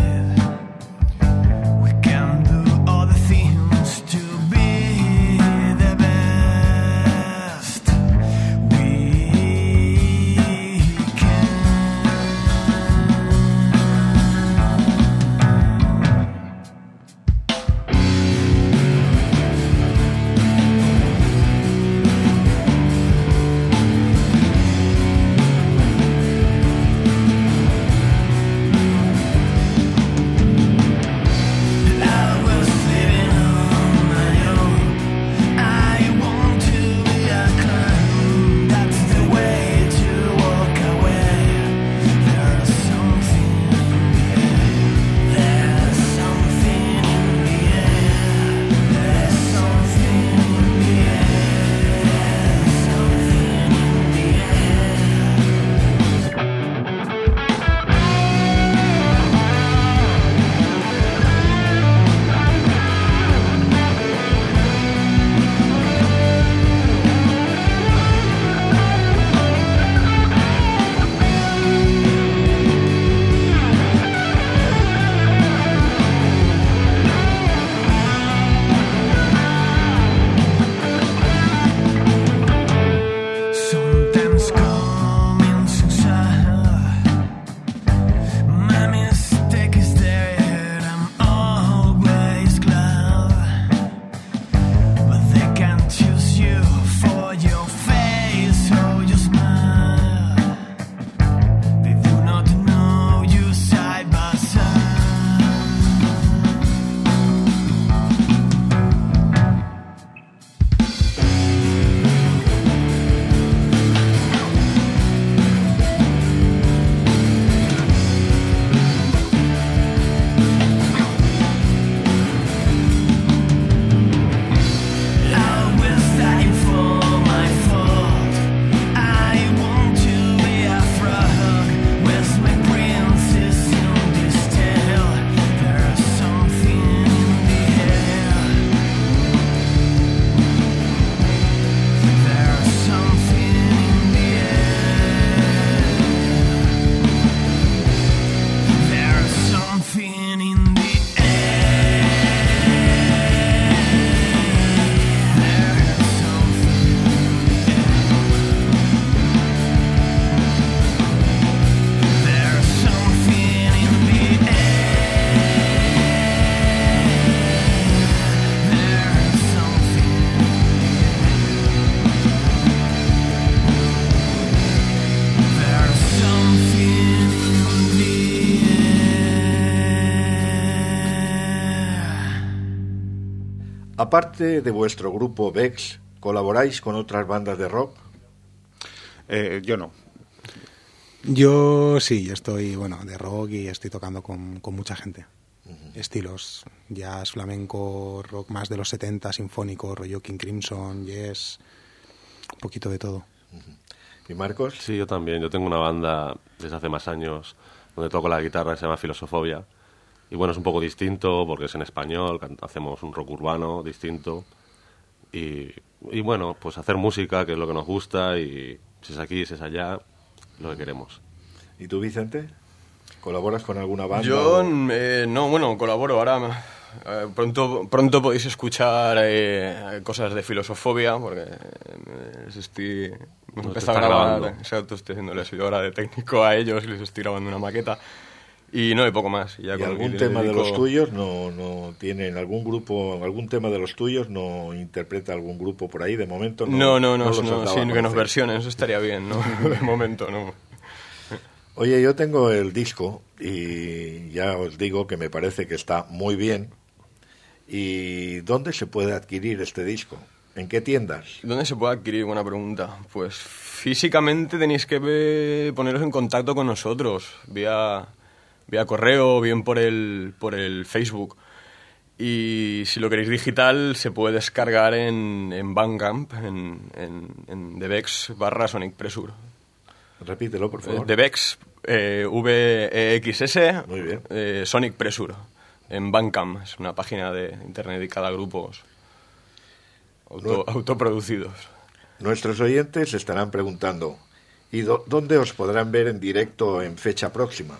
We can do all the things to be Aparte de vuestro grupo Vex, ¿colaboráis con otras bandas de rock? Eh, yo no. Yo sí, yo estoy, bueno, de rock y estoy tocando con, con mucha gente. Uh-huh. Estilos, jazz, flamenco, rock más de los setenta, sinfónico, rollo King Crimson, Yes, un poquito de todo. Uh-huh. ¿Y Marcos? Sí, yo también. Yo tengo una banda desde hace más años donde toco la guitarra, se llama Filosofobia. Y bueno, es un poco distinto porque es en español, hacemos un rock urbano distinto. Y, y bueno, pues hacer música, que es lo que nos gusta, y si es aquí, si es allá, lo que queremos. ¿Y tú, Vicente? ¿Colaboras con alguna banda? Yo, o... eh, no, bueno, colaboro ahora. Eh, pronto, pronto podéis escuchar eh, cosas de Filosofobia, porque eh, estoy... Hemos no empezado a grabar, exacto, estoy haciéndoles yo ahora de técnico a ellos y les estoy grabando una maqueta. Y no, y poco más. Ya ¿Y algún tema dedico... de los tuyos no, no tienen algún grupo, algún tema de los tuyos no interpreta algún grupo por ahí de momento? No, no, no, no, no, no sí, que nos versionen, eso estaría bien, ¿no? De momento no. Oye, yo tengo el disco y ya os digo que me parece que está muy bien. ¿Y dónde se puede adquirir este disco? ¿En qué tiendas? ¿Dónde se puede adquirir? Buena pregunta. Pues físicamente tenéis que ver, poneros en contacto con nosotros, vía... vía correo o bien por el, por el Facebook. Y si lo queréis digital, se puede descargar en, en Bandcamp, en, en, en Devex barra Sonic Pressure. Repítelo, por favor. Devex, eh, V E X S, Muy bien. Eh, Sonic Pressure, en Bandcamp. Es una página de internet dedicada a grupos auto, no. autoproducidos. Nuestros oyentes estarán preguntando, ¿y do, dónde os podrán ver en directo en fecha próxima?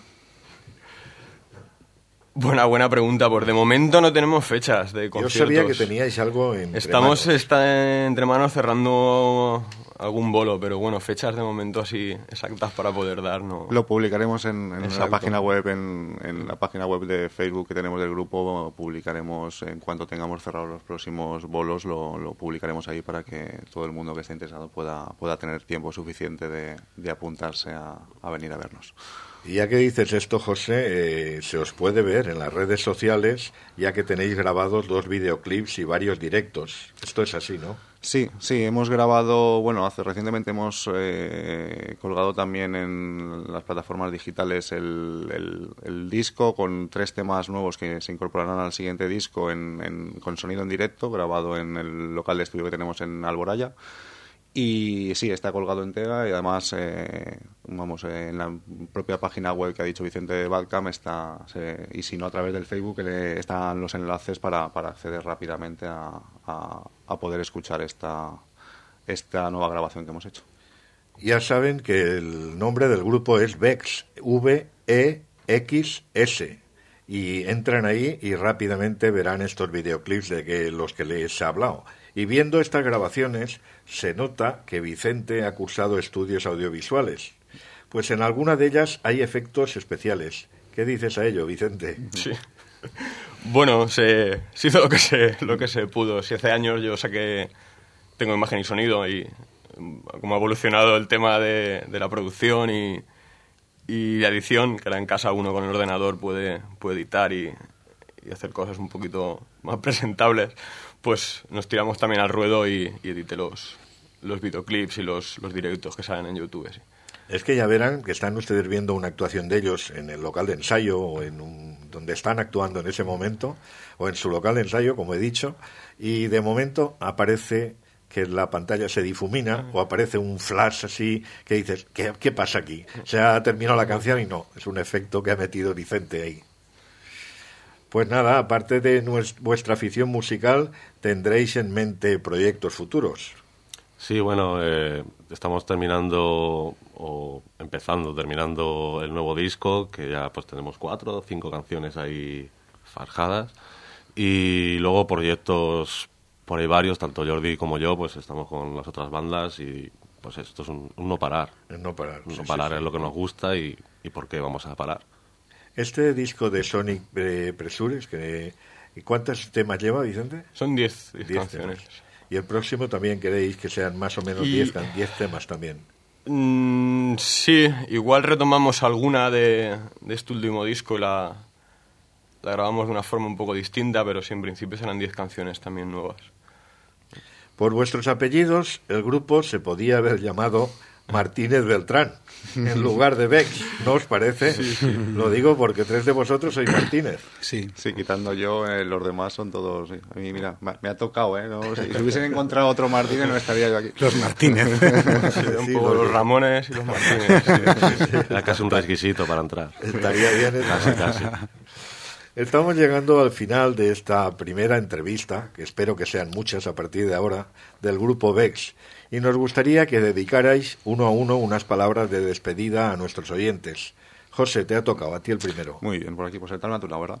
Buena, buena pregunta. Por de momento no tenemos fechas de conciertos. Yo sabía que teníais algo entre Estamos manos. Está entre manos cerrando algún bolo, pero bueno, fechas de momento así exactas para poder dar, no. Lo publicaremos en, en la página web, en, en la página web de Facebook que tenemos del grupo. Publicaremos en cuanto tengamos cerrados los próximos bolos, lo, lo publicaremos ahí para que todo el mundo que esté interesado pueda, pueda tener tiempo suficiente de, de apuntarse a, a venir a vernos. Y ya que dices esto, José, eh, se os puede ver en las redes sociales, ya que tenéis grabados dos videoclips y varios directos. Esto es así, ¿no? Sí, sí, hemos grabado, bueno, hace recientemente hemos eh, colgado también en las plataformas digitales el, el, el disco con tres temas nuevos que se incorporarán al siguiente disco en, en, con sonido en directo, grabado en el local de estudio que tenemos en Alboraya. Y sí, está colgado entera y además, eh, vamos, eh, en la propia página web que ha dicho Vicente de Bandcamp está, se, y si no a través del Facebook, le, están los enlaces para, para acceder rápidamente a, a, a poder escuchar esta, esta nueva grabación que hemos hecho. Ya saben que el nombre del grupo es Vex, V E X S, y entran ahí y rápidamente verán estos videoclips de que los que les he hablado. Y viendo estas grabaciones se nota que Vicente ha cursado estudios audiovisuales, pues en alguna de ellas hay efectos especiales. ¿Qué dices a ello, Vicente? Sí. Bueno, se, se hizo lo que se, lo que se pudo. Si hace años yo saqué, tengo imagen y sonido y como ha evolucionado el tema de, de la producción y, y la edición, que ahora en casa uno con el ordenador puede, puede editar y, y hacer cosas un poquito más presentables, pues nos tiramos también al ruedo y, y edité los, los videoclips y los, los directos que salen en YouTube. Sí. Es que ya verán que están ustedes viendo una actuación de ellos en el local de ensayo o en un, donde están actuando en ese momento, o en su local de ensayo, como he dicho, y de momento aparece que la pantalla se difumina o aparece un flash así que dices, ¿qué, qué pasa aquí? Se ha terminado la canción y no, es un efecto que ha metido Vicente ahí. Pues nada, aparte de nuestra, vuestra afición musical, ¿tendréis en mente proyectos futuros? Sí, bueno, eh, estamos terminando o empezando, terminando el nuevo disco, que ya pues tenemos cuatro o cinco canciones ahí farjadas, y luego proyectos por ahí varios, tanto Jordi como yo, pues estamos con las otras bandas y pues esto es un, un no parar. El no parar. Un no sí, parar sí, es sí. lo que nos gusta y, y por qué vamos a parar. Este disco de Sonic eh, Pressures, que, ¿cuántos temas lleva, Vicente? Son diez canciones. Temas. Y el próximo también queréis que sean más o menos diez y... temas también. Mm, sí, igual retomamos alguna de, de este último disco y la, la grabamos de una forma un poco distinta, pero sí, en principio serán diez canciones también nuevas. Por vuestros apellidos, el grupo se podía haber llamado Martínez Beltrán, en lugar de Bex, ¿no os parece? Sí, sí. Lo digo porque tres de vosotros sois Martínez. Sí, sí, quitando yo, eh, los demás son todos... Sí. A mí, mira, me, me ha tocado, ¿eh? No, si, si hubiesen encontrado otro Martínez no estaría yo aquí. Los Martínez. Sí, un Sí, poco los- los Ramones y los Martínez. Sí, sí, sí. Era casi un requisito para entrar. Estaría bien. ¿eh? Casi, casi. Estamos llegando al final de esta primera entrevista, que espero que sean muchas a partir de ahora, del grupo Bex, y nos gustaría que dedicarais uno a uno unas palabras de despedida a nuestros oyentes. José, te ha tocado, a ti el primero. Muy bien, por aquí, por sentarme a tu lado, ¿verdad?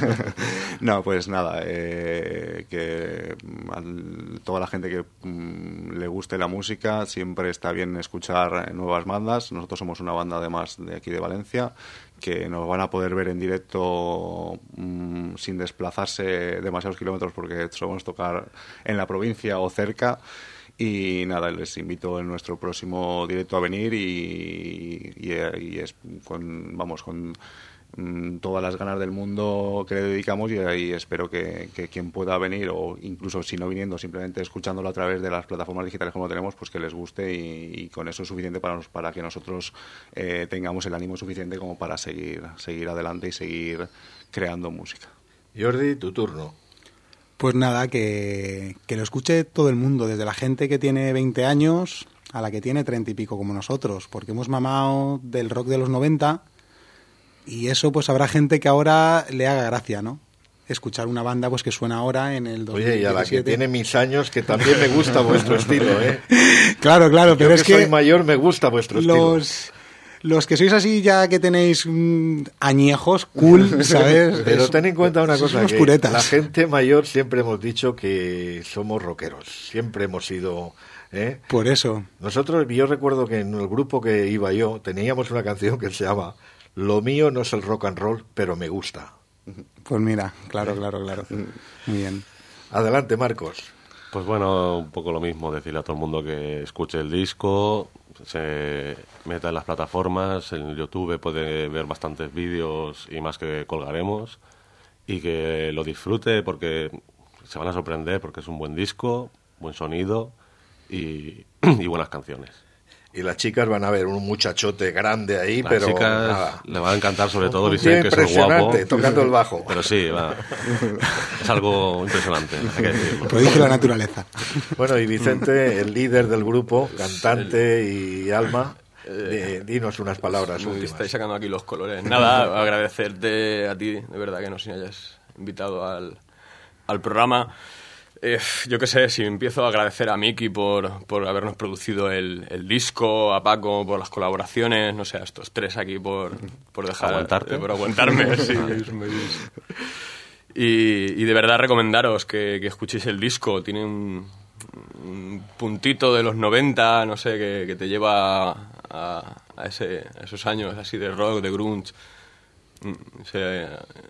No, pues nada, eh, que a toda la gente que mm, le guste la música, siempre está bien escuchar nuevas bandas. Nosotros somos una banda además de aquí de Valencia, que nos van a poder ver en directo mm, sin desplazarse demasiados kilómetros porque solemos tocar en la provincia o cerca. Y nada, les invito en nuestro próximo directo a venir y, y, y es con, vamos, con mm, todas las ganas del mundo que le dedicamos y, y espero que, que quien pueda venir o incluso si no viniendo, simplemente escuchándolo a través de las plataformas digitales como tenemos, pues que les guste y, y con eso es suficiente para, nos, para que nosotros eh, tengamos el ánimo suficiente como para seguir, seguir adelante y seguir creando música. Jordi, tu turno. Pues nada, que, que lo escuche todo el mundo, desde la gente que tiene veinte años a la que tiene treinta y pico como nosotros, porque hemos mamado del rock de los noventa y eso pues habrá gente que ahora le haga gracia, ¿no? Escuchar una banda pues que suena ahora en el dos mil diecisiete. Oye, y a la que tiene mis años, que también me gusta vuestro estilo, ¿eh? Claro, claro, Yo pero que es que soy mayor, me gusta vuestro estilo. los... Los que sois así ya que tenéis mm, añejos, cool, ¿sabes? Pero Es- ten en cuenta una sois cosa, unos que puretas. la gente mayor siempre hemos dicho que somos rockeros, siempre hemos sido... ¿eh? Por eso. Nosotros, yo recuerdo que en el grupo que iba yo, teníamos una canción que se llama Lo mío no es el rock and roll, pero me gusta. Pues mira, claro, claro, claro. Muy bien. Adelante, Marcos. Pues bueno, un poco lo mismo, decirle a todo el mundo que escuche el disco, se meta en las plataformas, en YouTube puede ver bastantes vídeos y más que colgaremos, y que lo disfrute porque se van a sorprender porque es un buen disco, buen sonido y, y buenas canciones. Y las chicas van a ver un muchachote grande ahí, Las pero chicas nada. le van a encantar, sobre todo Un dicen tío que es guapo. impresionante, tocando el bajo. Pero sí, va. Es algo impresionante, hay que decirlo. Prodigio de la naturaleza. Bueno, y Vicente, el líder del grupo, cantante y alma, di- dinos unas palabras Me últimas. estáis sacando aquí los colores. Nada, agradecerte a ti, de verdad, que nos hayas invitado al, al programa. Eh, yo qué sé, si empiezo a agradecer a Miki por, por habernos producido el, el disco, a Paco por las colaboraciones, no sé, a estos tres aquí por, por dejar... ¿Aguantarte? eh, por aguantarme, sí. me- Y, y de verdad recomendaros que, que escuchéis el disco. Tiene un, un puntito de los noventa, no sé, que, que te lleva a, a, ese, a esos años así de rock, de grunge. Mm, Se,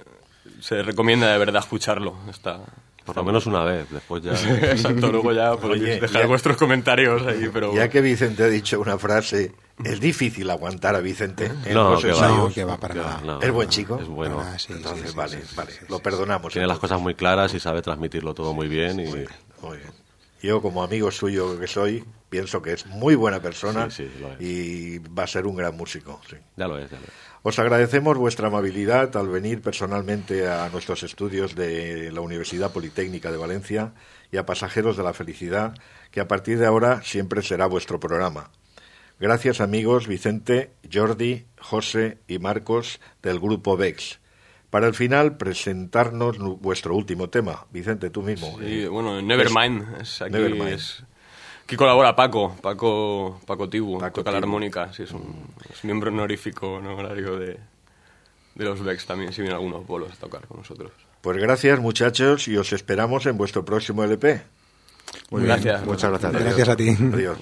se recomienda de verdad escucharlo. Está, Por lo menos una vez, después ya... Exacto, luego ya podéis Oye, dejar ya- vuestros comentarios ahí, pero... Ya que Vicente ha dicho una frase, es difícil aguantar a Vicente en No, los que va, ensayos. No, que va para que va, nada. no, ¿Es buen no, chico? Es bueno. Ah, sí, Entonces, sí, sí, vale, sí, vale, sí, lo sí, perdonamos. Tiene las entonces. cosas muy claras y sabe transmitirlo todo muy bien. Y... Muy bien, muy bien. Yo, como amigo suyo que soy, pienso que es muy buena persona Sí, sí, lo es. y va a ser un gran músico. Sí. Ya lo es, ya lo es. Os agradecemos vuestra amabilidad al venir personalmente a nuestros estudios de la Universidad Politécnica de Valencia y a Pasajeros de la Felicidad, que a partir de ahora siempre será vuestro programa. Gracias, amigos Vicente, Jordi, José y Marcos del grupo Bex. Para el final, presentarnos nu- vuestro último tema. Vicente, tú mismo. Sí, Eh, bueno, Nevermind. Es aquí, Nevermind. es- aquí colabora Paco, Paco, Paco Tibu, Paco toca la Tibu. armónica. Sí, es un es miembro honorífico, honorario de, de los Bex también, si vienen algunos bolos a tocar con nosotros. Pues gracias, muchachos, y os esperamos en vuestro próximo L P. Muy bien, Gracias. muchas gracias. Gracias a ti. Adiós.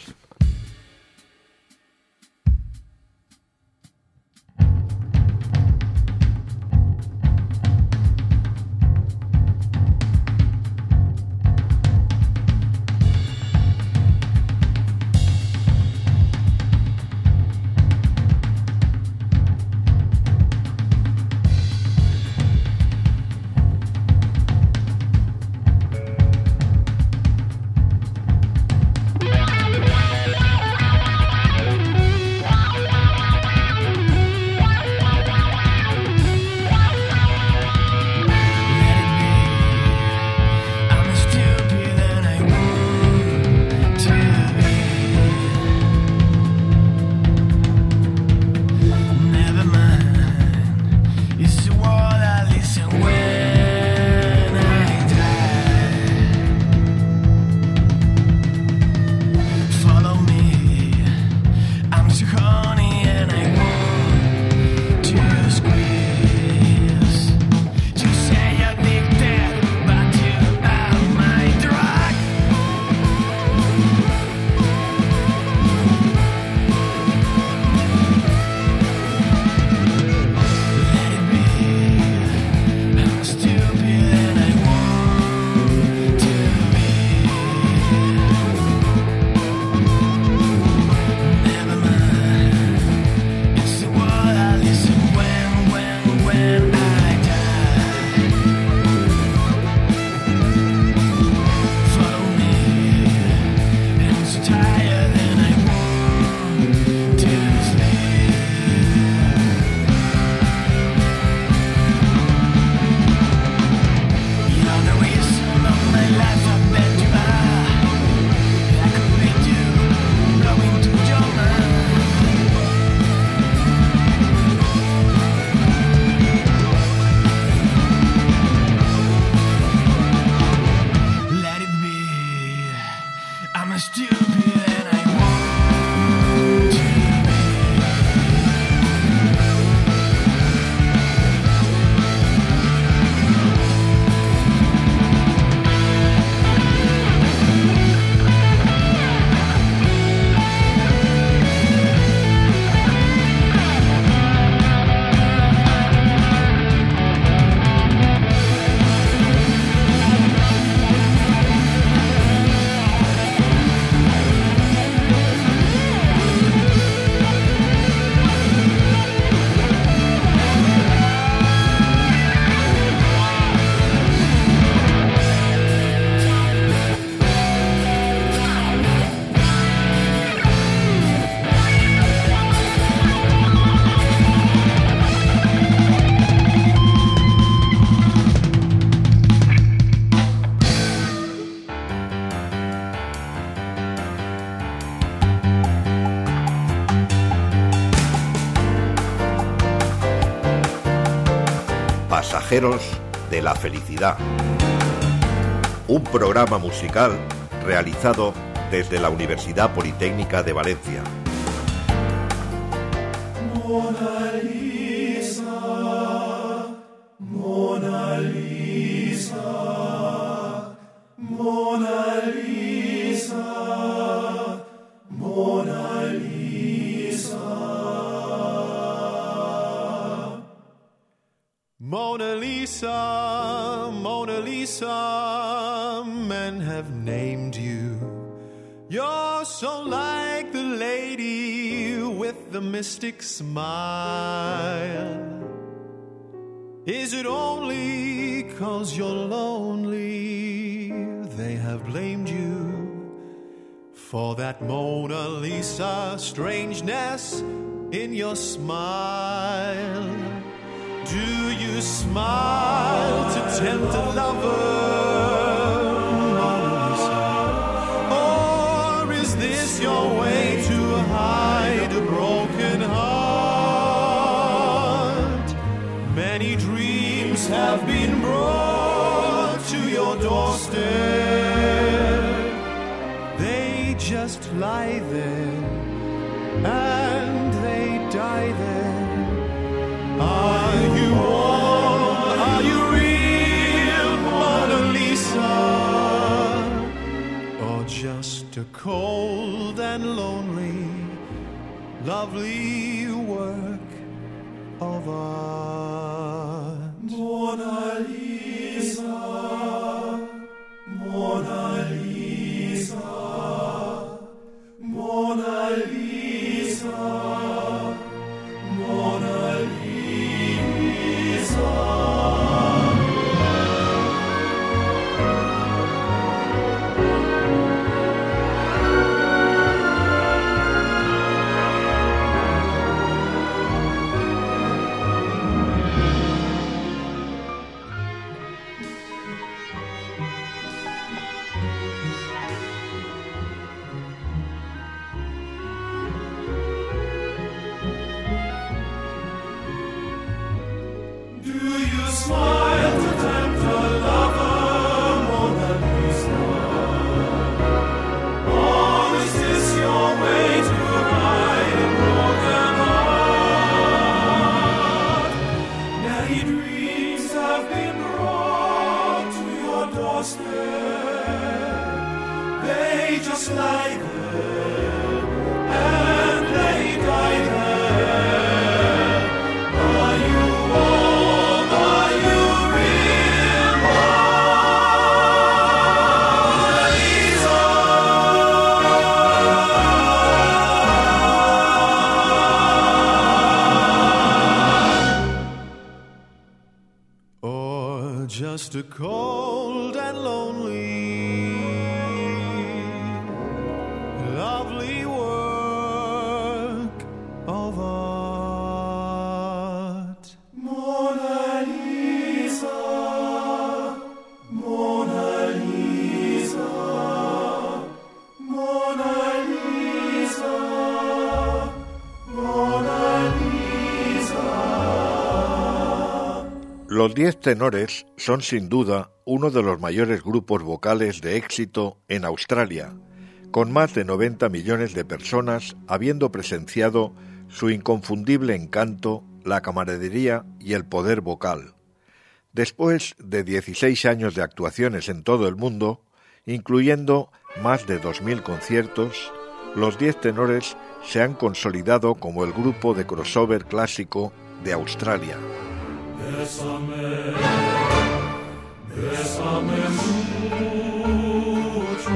Pasajeros de la Felicidad. Un programa musical realizado desde la Universidad Politécnica de Valencia. Mona Lisa, Mona Lisa, Mona Lisa, Mona Lisa. Mona Lisa, Mona Lisa, men have named you. You're so like the lady with the mystic smile. Is it only 'cause you're lonely they have blamed you for that Mona Lisa strangeness in your smile? Do you smile to tempt a lover, Mona Lisa? Or is this your way to hide a broken heart? Many dreams have been brought to your doorstep. They just lie there and they die there. Are you warm? Are you real, Mona Lisa? Or just a cold and lonely, lovely work of art? Mona Lisa, Mona Lisa, Mona Lisa, Mona Lisa. Smile to tempt a lover, Mona Lisa. Or is this your way to hide a broken heart? Many dreams have been brought to your doorstep. They just lie there and they die there. Are you warm? Are you real, Mona Lisa? Or just a cold and lonely, lovely work of art? Mona Lisa, Mona Lisa, Mona Lisa, Mona Lisa. Los Diez Tenores son sin duda uno de los mayores grupos vocales de éxito en Australia, con más de noventa millones de personas habiendo presenciado su inconfundible encanto, la camaradería y el poder vocal. Después de dieciséis años de actuaciones en todo el mundo, incluyendo más de dos mil conciertos, los Diez Tenores se han consolidado como el grupo de crossover clásico de Australia. Bésame, bésame mucho,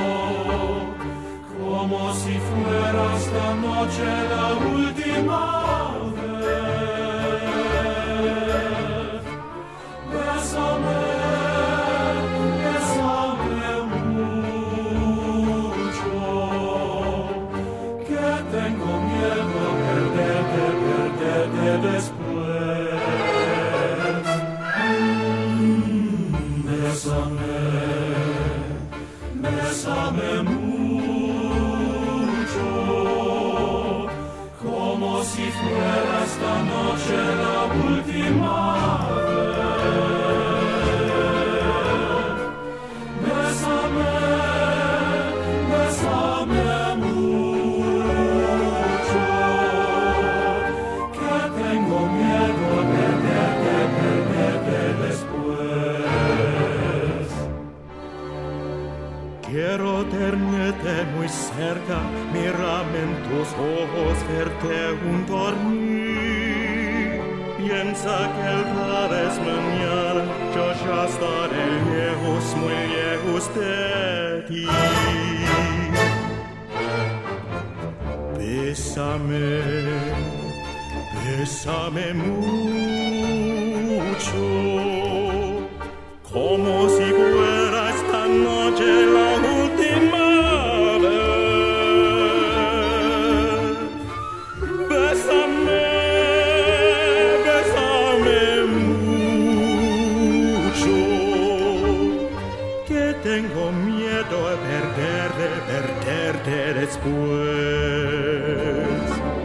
como si fuera esta noche la última vez. Bésame, bésame mucho, que tengo miedo a perderte, perderte después. Bésame, bésame mucho, como si fuera esta noche la última vez. tus ojos verte junto a mí. Piensa que el tal vez mañana yo ya estaré lejos, muy lejos de ti. Bésame, bésame mucho, como si fuera esta noche la última vez. Bésame, bésame mucho, que tengo miedo de perderte, perderte después.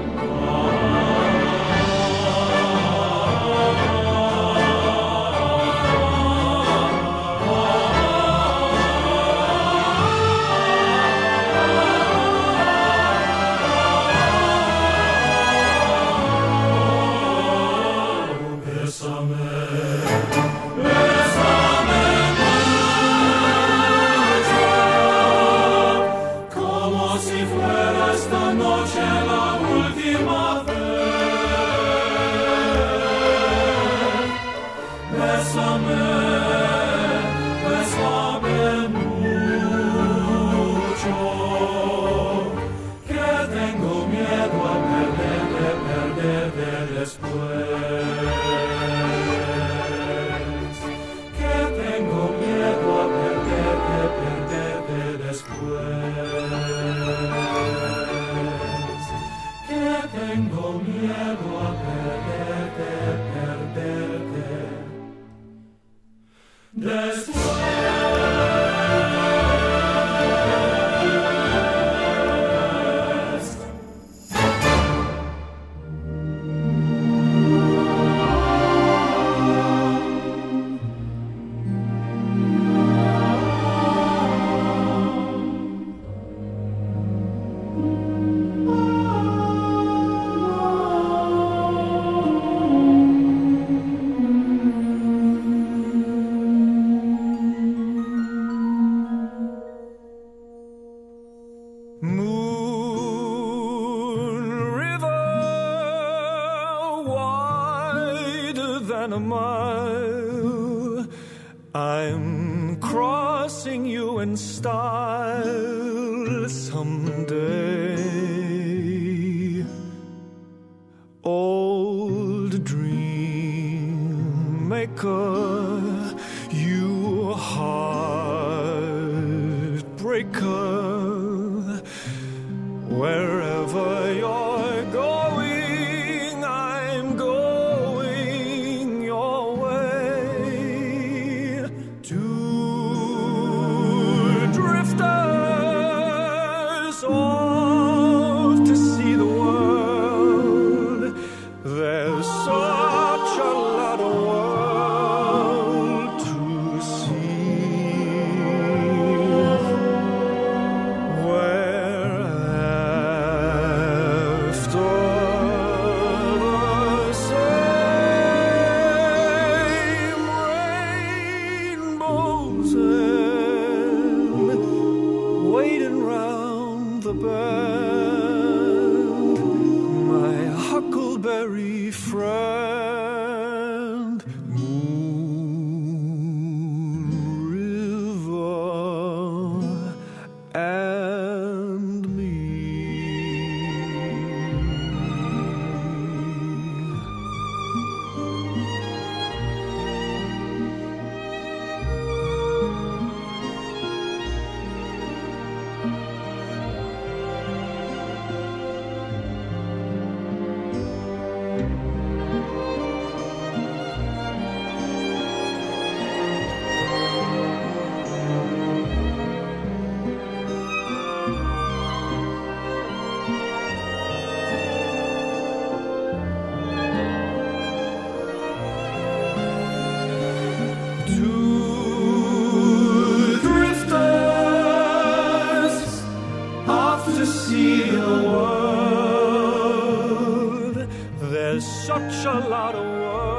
such a lot of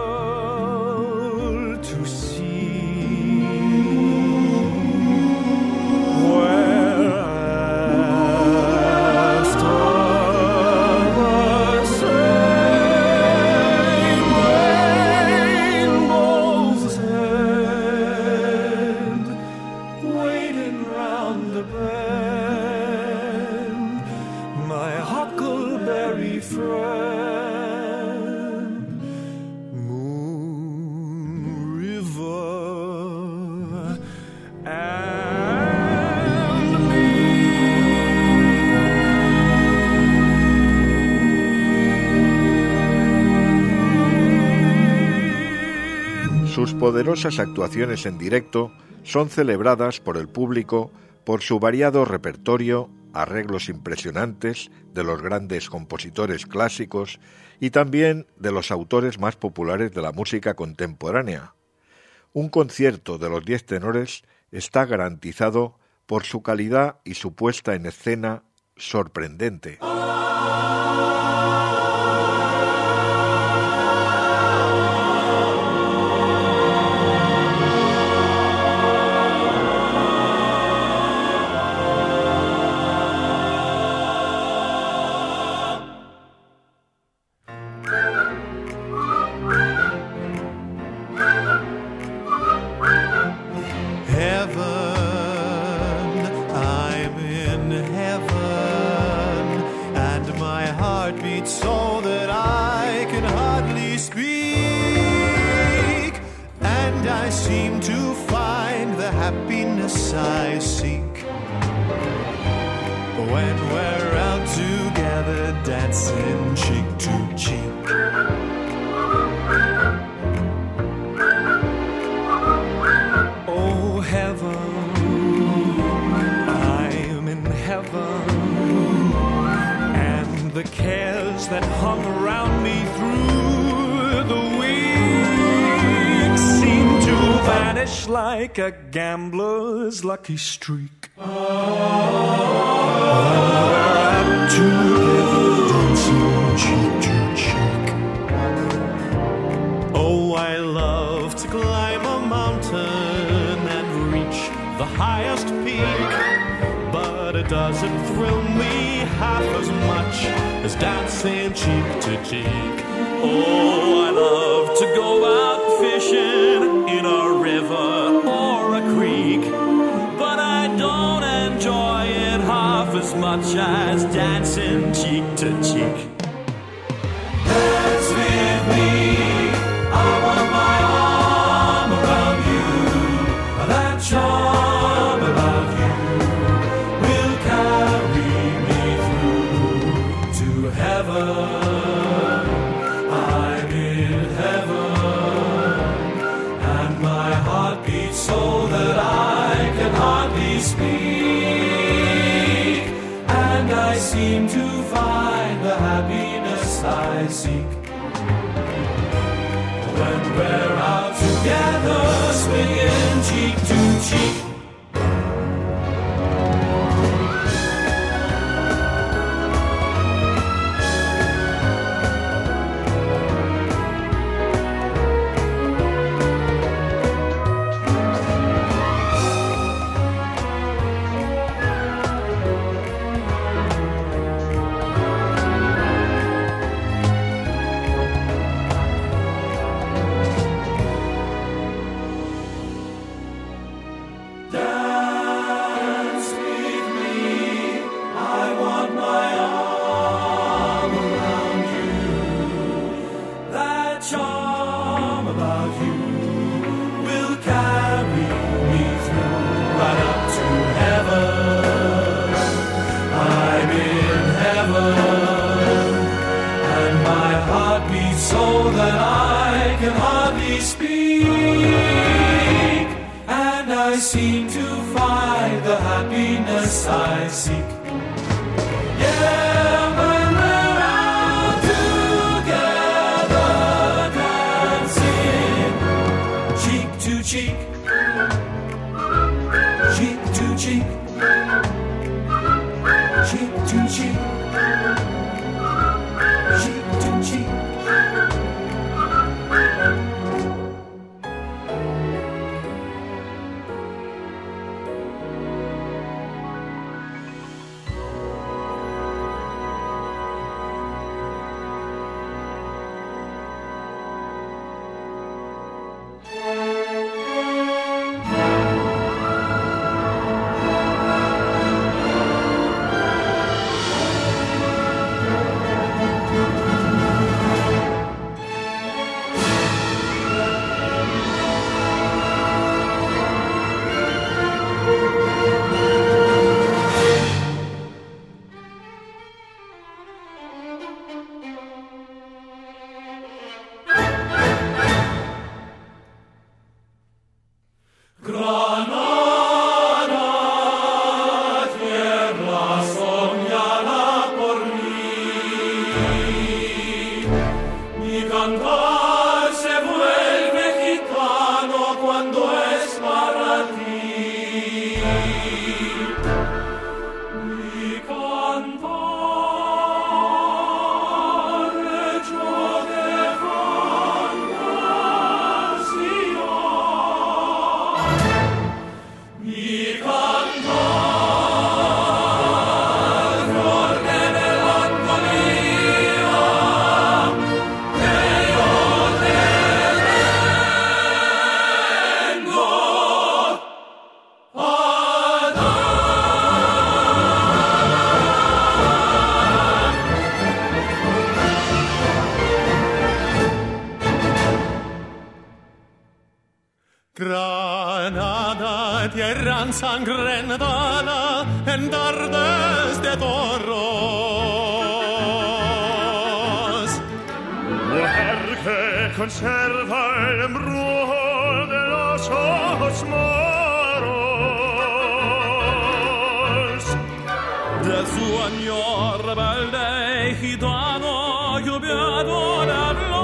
world to see, where after Sus poderosas actuaciones en directo son celebradas por el público por su variado repertorio, arreglos impresionantes de los grandes compositores clásicos y también de los autores más populares de la música contemporánea. Un concierto de los Diez Tenores está garantizado por su calidad y su puesta en escena sorprendente. I seek when we're out together dancing cheek to cheek. Oh heaven, I'm in heaven, and the cares that hung around me through the week seem to vanish like a gambler's lucky streak. When we're out together dancing cheek to cheek. Oh, I love to climb a mountain and reach the highest peak, but it doesn't thrill me half as much as dancing cheek to cheek. Oh, I love to go out fishing in a river or a creek, but I don't enjoy it half as much as dancing cheek to cheek. Dance with me, I want my arm around you. That charm about you will carry me through to heaven. So that I can hardly speak, and I seem to find the happiness I seek when we're out together, swinging cheek to cheek. Seem to find the happiness I seek. Yeah, when we're out together dancing cheek to cheek, cheek to cheek, cheek to cheek, cheek to cheek. cantar se vuelve gitano cuando es para ti. Mi cantar hecho de fantasía. Mi cantar flor de melancolía que yo te vengo a Granada, tierra ensangrentada en tardes de toros. Mujer que conserva el embrujo de los ojos moros. Del sueño rebelde gitano lluviado de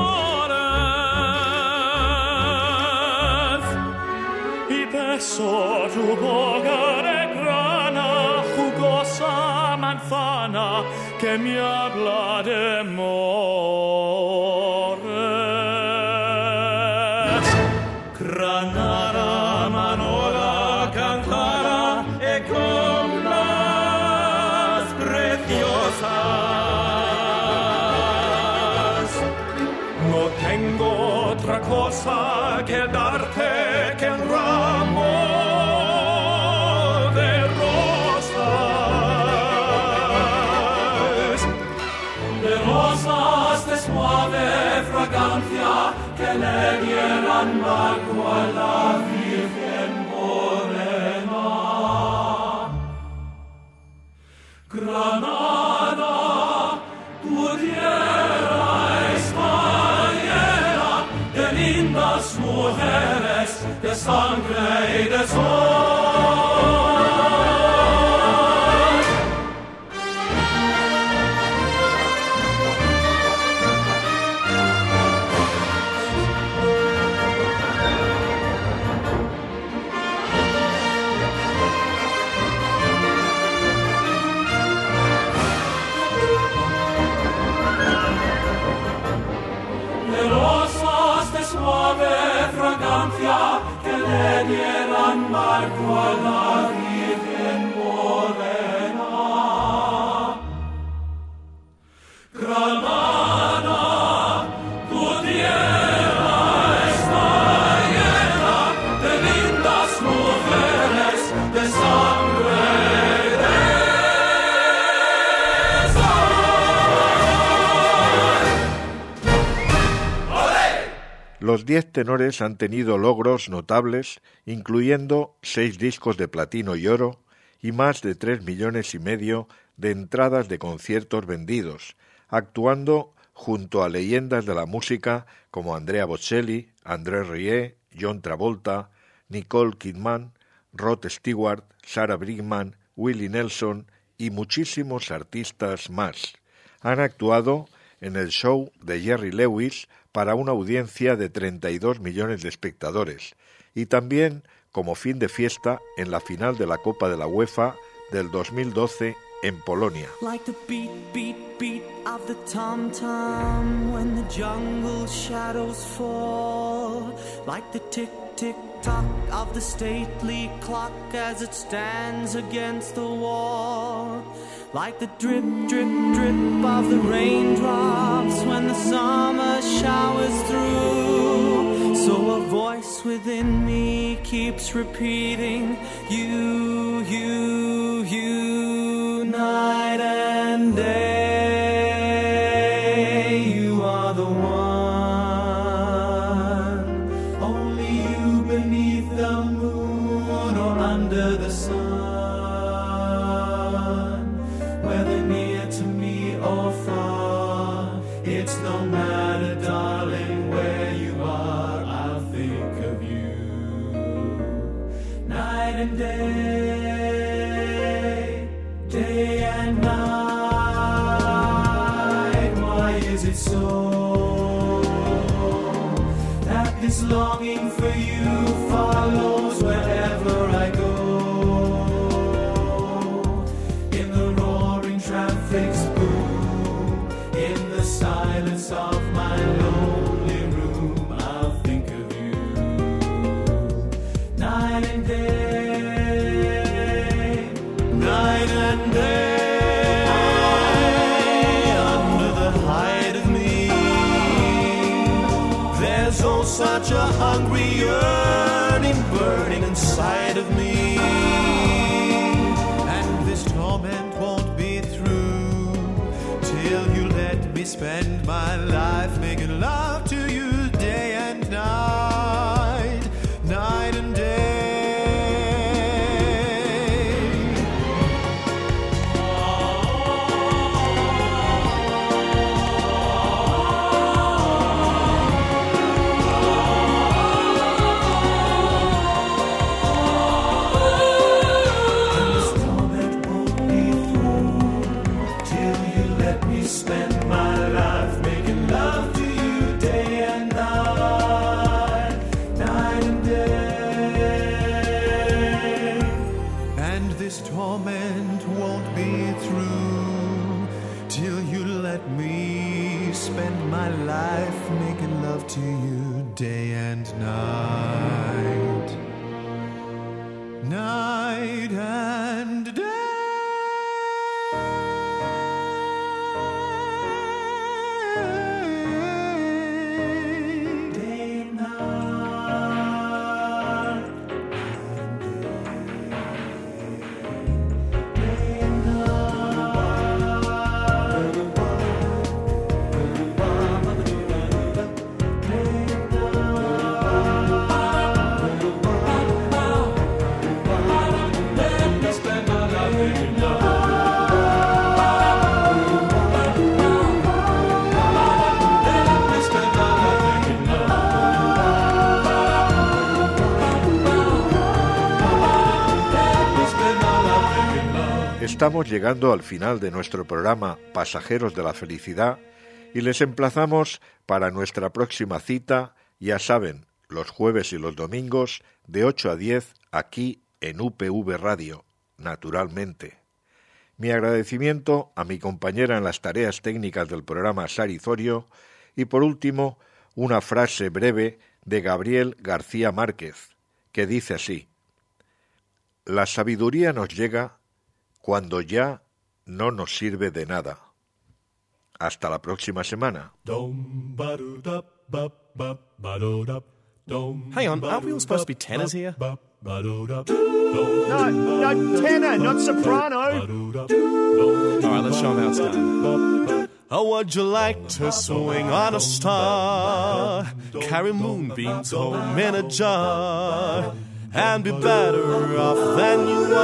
flores. Y beso tu boca de grana, jugosa manzana que me habla de amores. Granada, Manola, Cantara e con las preciosas. No tengo otra cosa que darte que un ramo de rosas, de rosas de suave fragancia que le dieran barco a la Virgen morena. Granada, tu tierra está llena de lindas mujeres, de sangre y de sol. De rosas de suave fragancia que le dieran marco a la Virgen morena. Granada, tu tierra está llena de lindas mujeres, de sangre y de Los diez tenores han tenido logros notables, incluyendo seis discos de platino y oro y más de tres millones y medio de entradas de conciertos vendidos, actuando junto a leyendas de la música como Andrea Bocelli, André Rieu, John Travolta, Nicole Kidman, Rod Stewart, Sarah Brightman, Willie Nelson y muchísimos artistas más. Han actuado en el show de Jerry Lewis para una audiencia de treinta y dos millones de espectadores y también como fin de fiesta en la final de la Copa de la UEFA del dos mil doce en Polonia. Like the beat, beat, beat of the tom-tom when the jungle shadows fall. Like the tick, tick, tock of the stately clock as it stands against the wall. Like the drip, drip, drip of the raindrops when the summer showers through. So a voice within me keeps repeating, you, you, you, night and day. You are the one, only you beneath the moon or under the sun. Whether near to me or far, it's no matter, darling, where you are, I'll think of you. Night and day, day and night, why is it so? this longing for you follows wherever I go. In the roaring traffic's boom, in the silence of my lonely room, I'll think of you night and day, night and day. Oh, such a hungry yearning burning inside of me, and this torment won't be through till you let me spend my life making love to you day and night, night and day. Spend my life making love to you day and night, night and day. And this torment won't be through till you let me spend my life making love to you day and night, night and day. Estamos llegando al final de nuestro programa Pasajeros de la Felicidad y les emplazamos para nuestra próxima cita, ya saben, los jueves y los domingos de ocho a diez aquí en U P V Radio, naturalmente. Mi agradecimiento a mi compañera en las tareas técnicas del programa Sari Zorio y por último una frase breve de Gabriel García Márquez que dice así: la sabiduría nos llega cuando ya no nos sirve de nada. Hasta la próxima semana. Hang on, aren't we all supposed to be tenors here? No, no, tenor, not soprano. All right, let's show them how it's done. Oh, would you like to swing on a star, carry moonbeams home in a jar, and be better off than you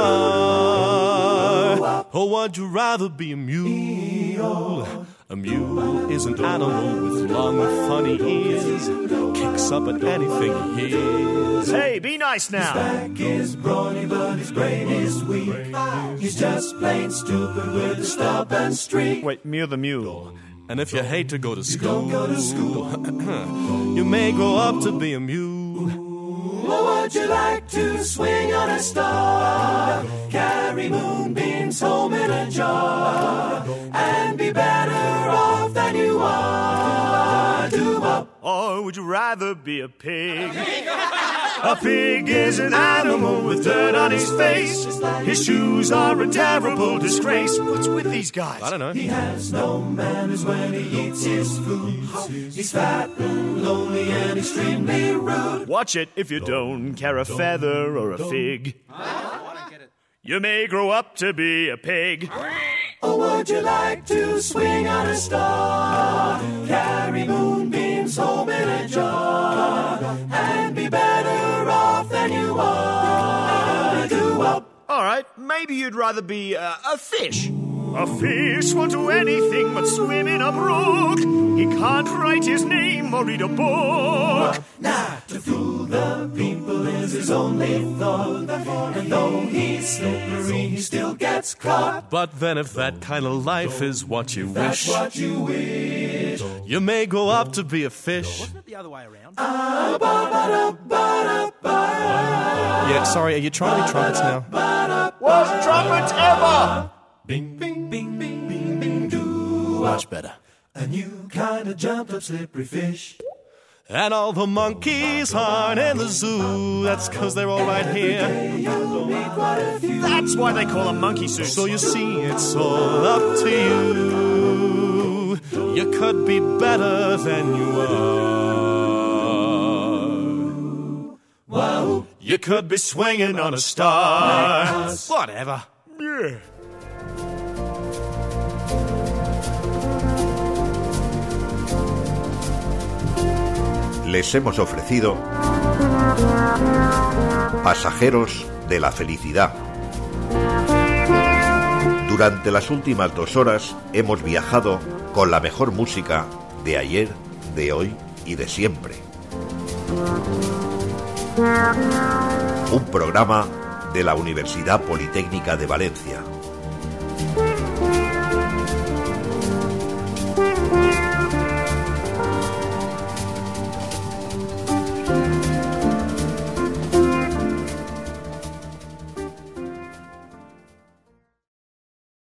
are? Or would you rather be a mule? A mule is an animal with long, funny ears, kicks up at anything he hears. Hey, be nice now. His back is brawny, but his brain is weak. He's just plain stupid with a stubborn streak. Wait, Mew the Mule. And if you hate to go to You school, don't go to school. you may grow up to be a mule. Or would you like to swing on a star, carry moonbeams home in a jar, and be better off than you are? Do up. Or would you rather be a pig? A pig is an animal with dirt on his face. His shoes are a terrible disgrace. What's with these guys? I don't know. He has no manners when he eats his food. He's fat and lonely and extremely rude. Watch it if you don't care a feather or a fig. You may grow up to be a pig. Or would you like to swing on a star, carry moonbeams home in a jar, and be better off than you are? Do up. All right, maybe you'd rather be uh, a fish. A fish won't do anything but swim in a brook. He can't write his name or read a book. Not to fool the people is his only thought, and though he's slippery, he still gets caught. But then if that kind of life is what you That's wish, what you wish. you may go up to be a fish. The other way around. Yeah, sorry, are you trying to be trumpets now? Worst trumpets ever! Bing, bing, bing, bing, bing, bing, do. Much better. A new kind of jumped up slippery fish. And all the monkeys aren't in the zoo. That's because they're all right here. That's why they call them monkey suits. So you see, it's all up to you. You could be better than you are. Wow. You could be swinging on a star. Whatever. Yeah. Les hemos ofrecido Pasajeros de la Felicidad. Durante las últimas dos horas hemos viajado con la mejor música de ayer, de hoy y de siempre. Un programa de la Universidad Politécnica de Valencia.